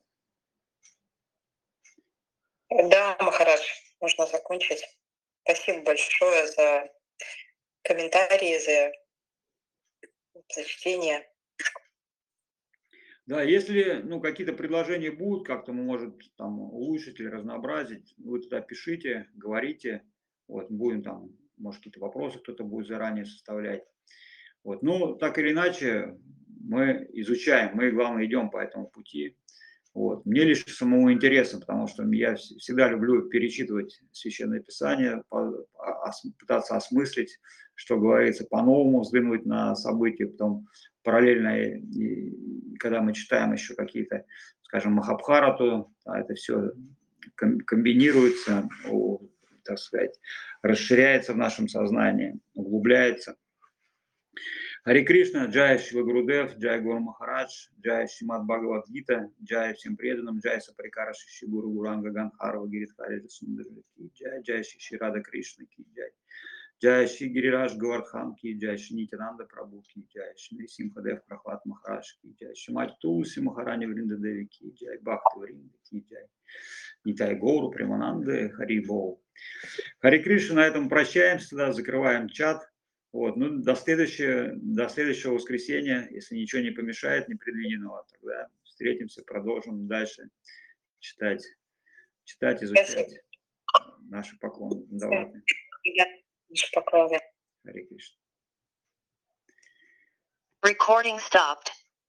Да, Махарадж, можно закончить. Спасибо большое за комментарии, за, за чтение. Да, если ну, какие-то предложения будут, как-то мы, может, там улучшить или разнообразить, вы туда пишите, говорите, вот, будем там, может, какие-то вопросы кто-то будет заранее составлять. Вот. Ну, так или иначе, мы изучаем, мы, главное, идем по этому пути. Вот. Мне лишь самому интересно, потому что я всегда люблю перечитывать Священное Писание, пытаться осмыслить, что говорится, по-новому взглянуть на события, потом параллельно, и, когда мы читаем еще какие-то, скажем, Махабхарату, это все комбинируется, так сказать, расширяется в нашем сознании, углубляется. Харе Кришна, Джай Шива Гурудев, Джай Гуру Махарадж, Джай Шримад Бхагавад-гита, Джай всем преданным, Джай Сапарикара Шиши Гуру Гуранга Ганхарова Гиридхари Сундари Ки Джай, Джай Шиши Рада Кришна Ки Джай, Джай Шри Гирираш Говардхан Ки Джай, Шри Нитянанда Прабhu Ки Джай, Шри Симхадев Прахлад Махарадж Ки Джай, Шримати Тулси Махарани Вринда Деви Ки Джай, Бхакти Вринда Ки Джай, Нитай Гоуру Примананды Хари Бол. Харе Кришна, на этом прощаемся, да, закрываем чат. Вот, ну, до следующего, до следующего воскресенья, если ничего не помешает, непредвиденного, тогда встретимся, продолжим дальше читать, читать, изучать наши поклоны. Давайте. Наши поклоны. Харе Кришна. Recording stopped.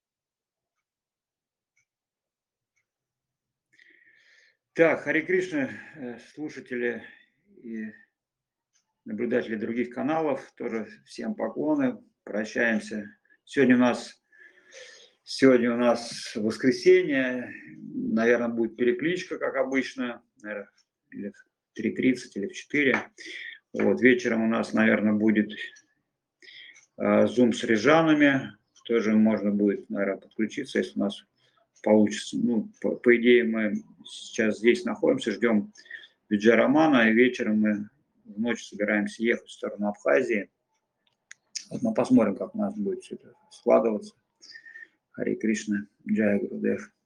Так, Харе Кришна, слушатели и наблюдатели других каналов, тоже всем поклоны, прощаемся. Сегодня у нас, сегодня у нас воскресенье, наверное, будет перекличка, как обычно, наверное, или в три тридцать, или в четыре. Вот, вечером у нас, наверное, будет Zoom с рижанами, тоже можно будет, наверное, подключиться, если у нас получится. Ну, по, по идее, мы сейчас здесь находимся, ждем Виджарамана, и вечером мы в ночь собираемся ехать в сторону Абхазии. Вот мы посмотрим, как у нас будет все это складываться. Харе Кришна, Джай Гурудев.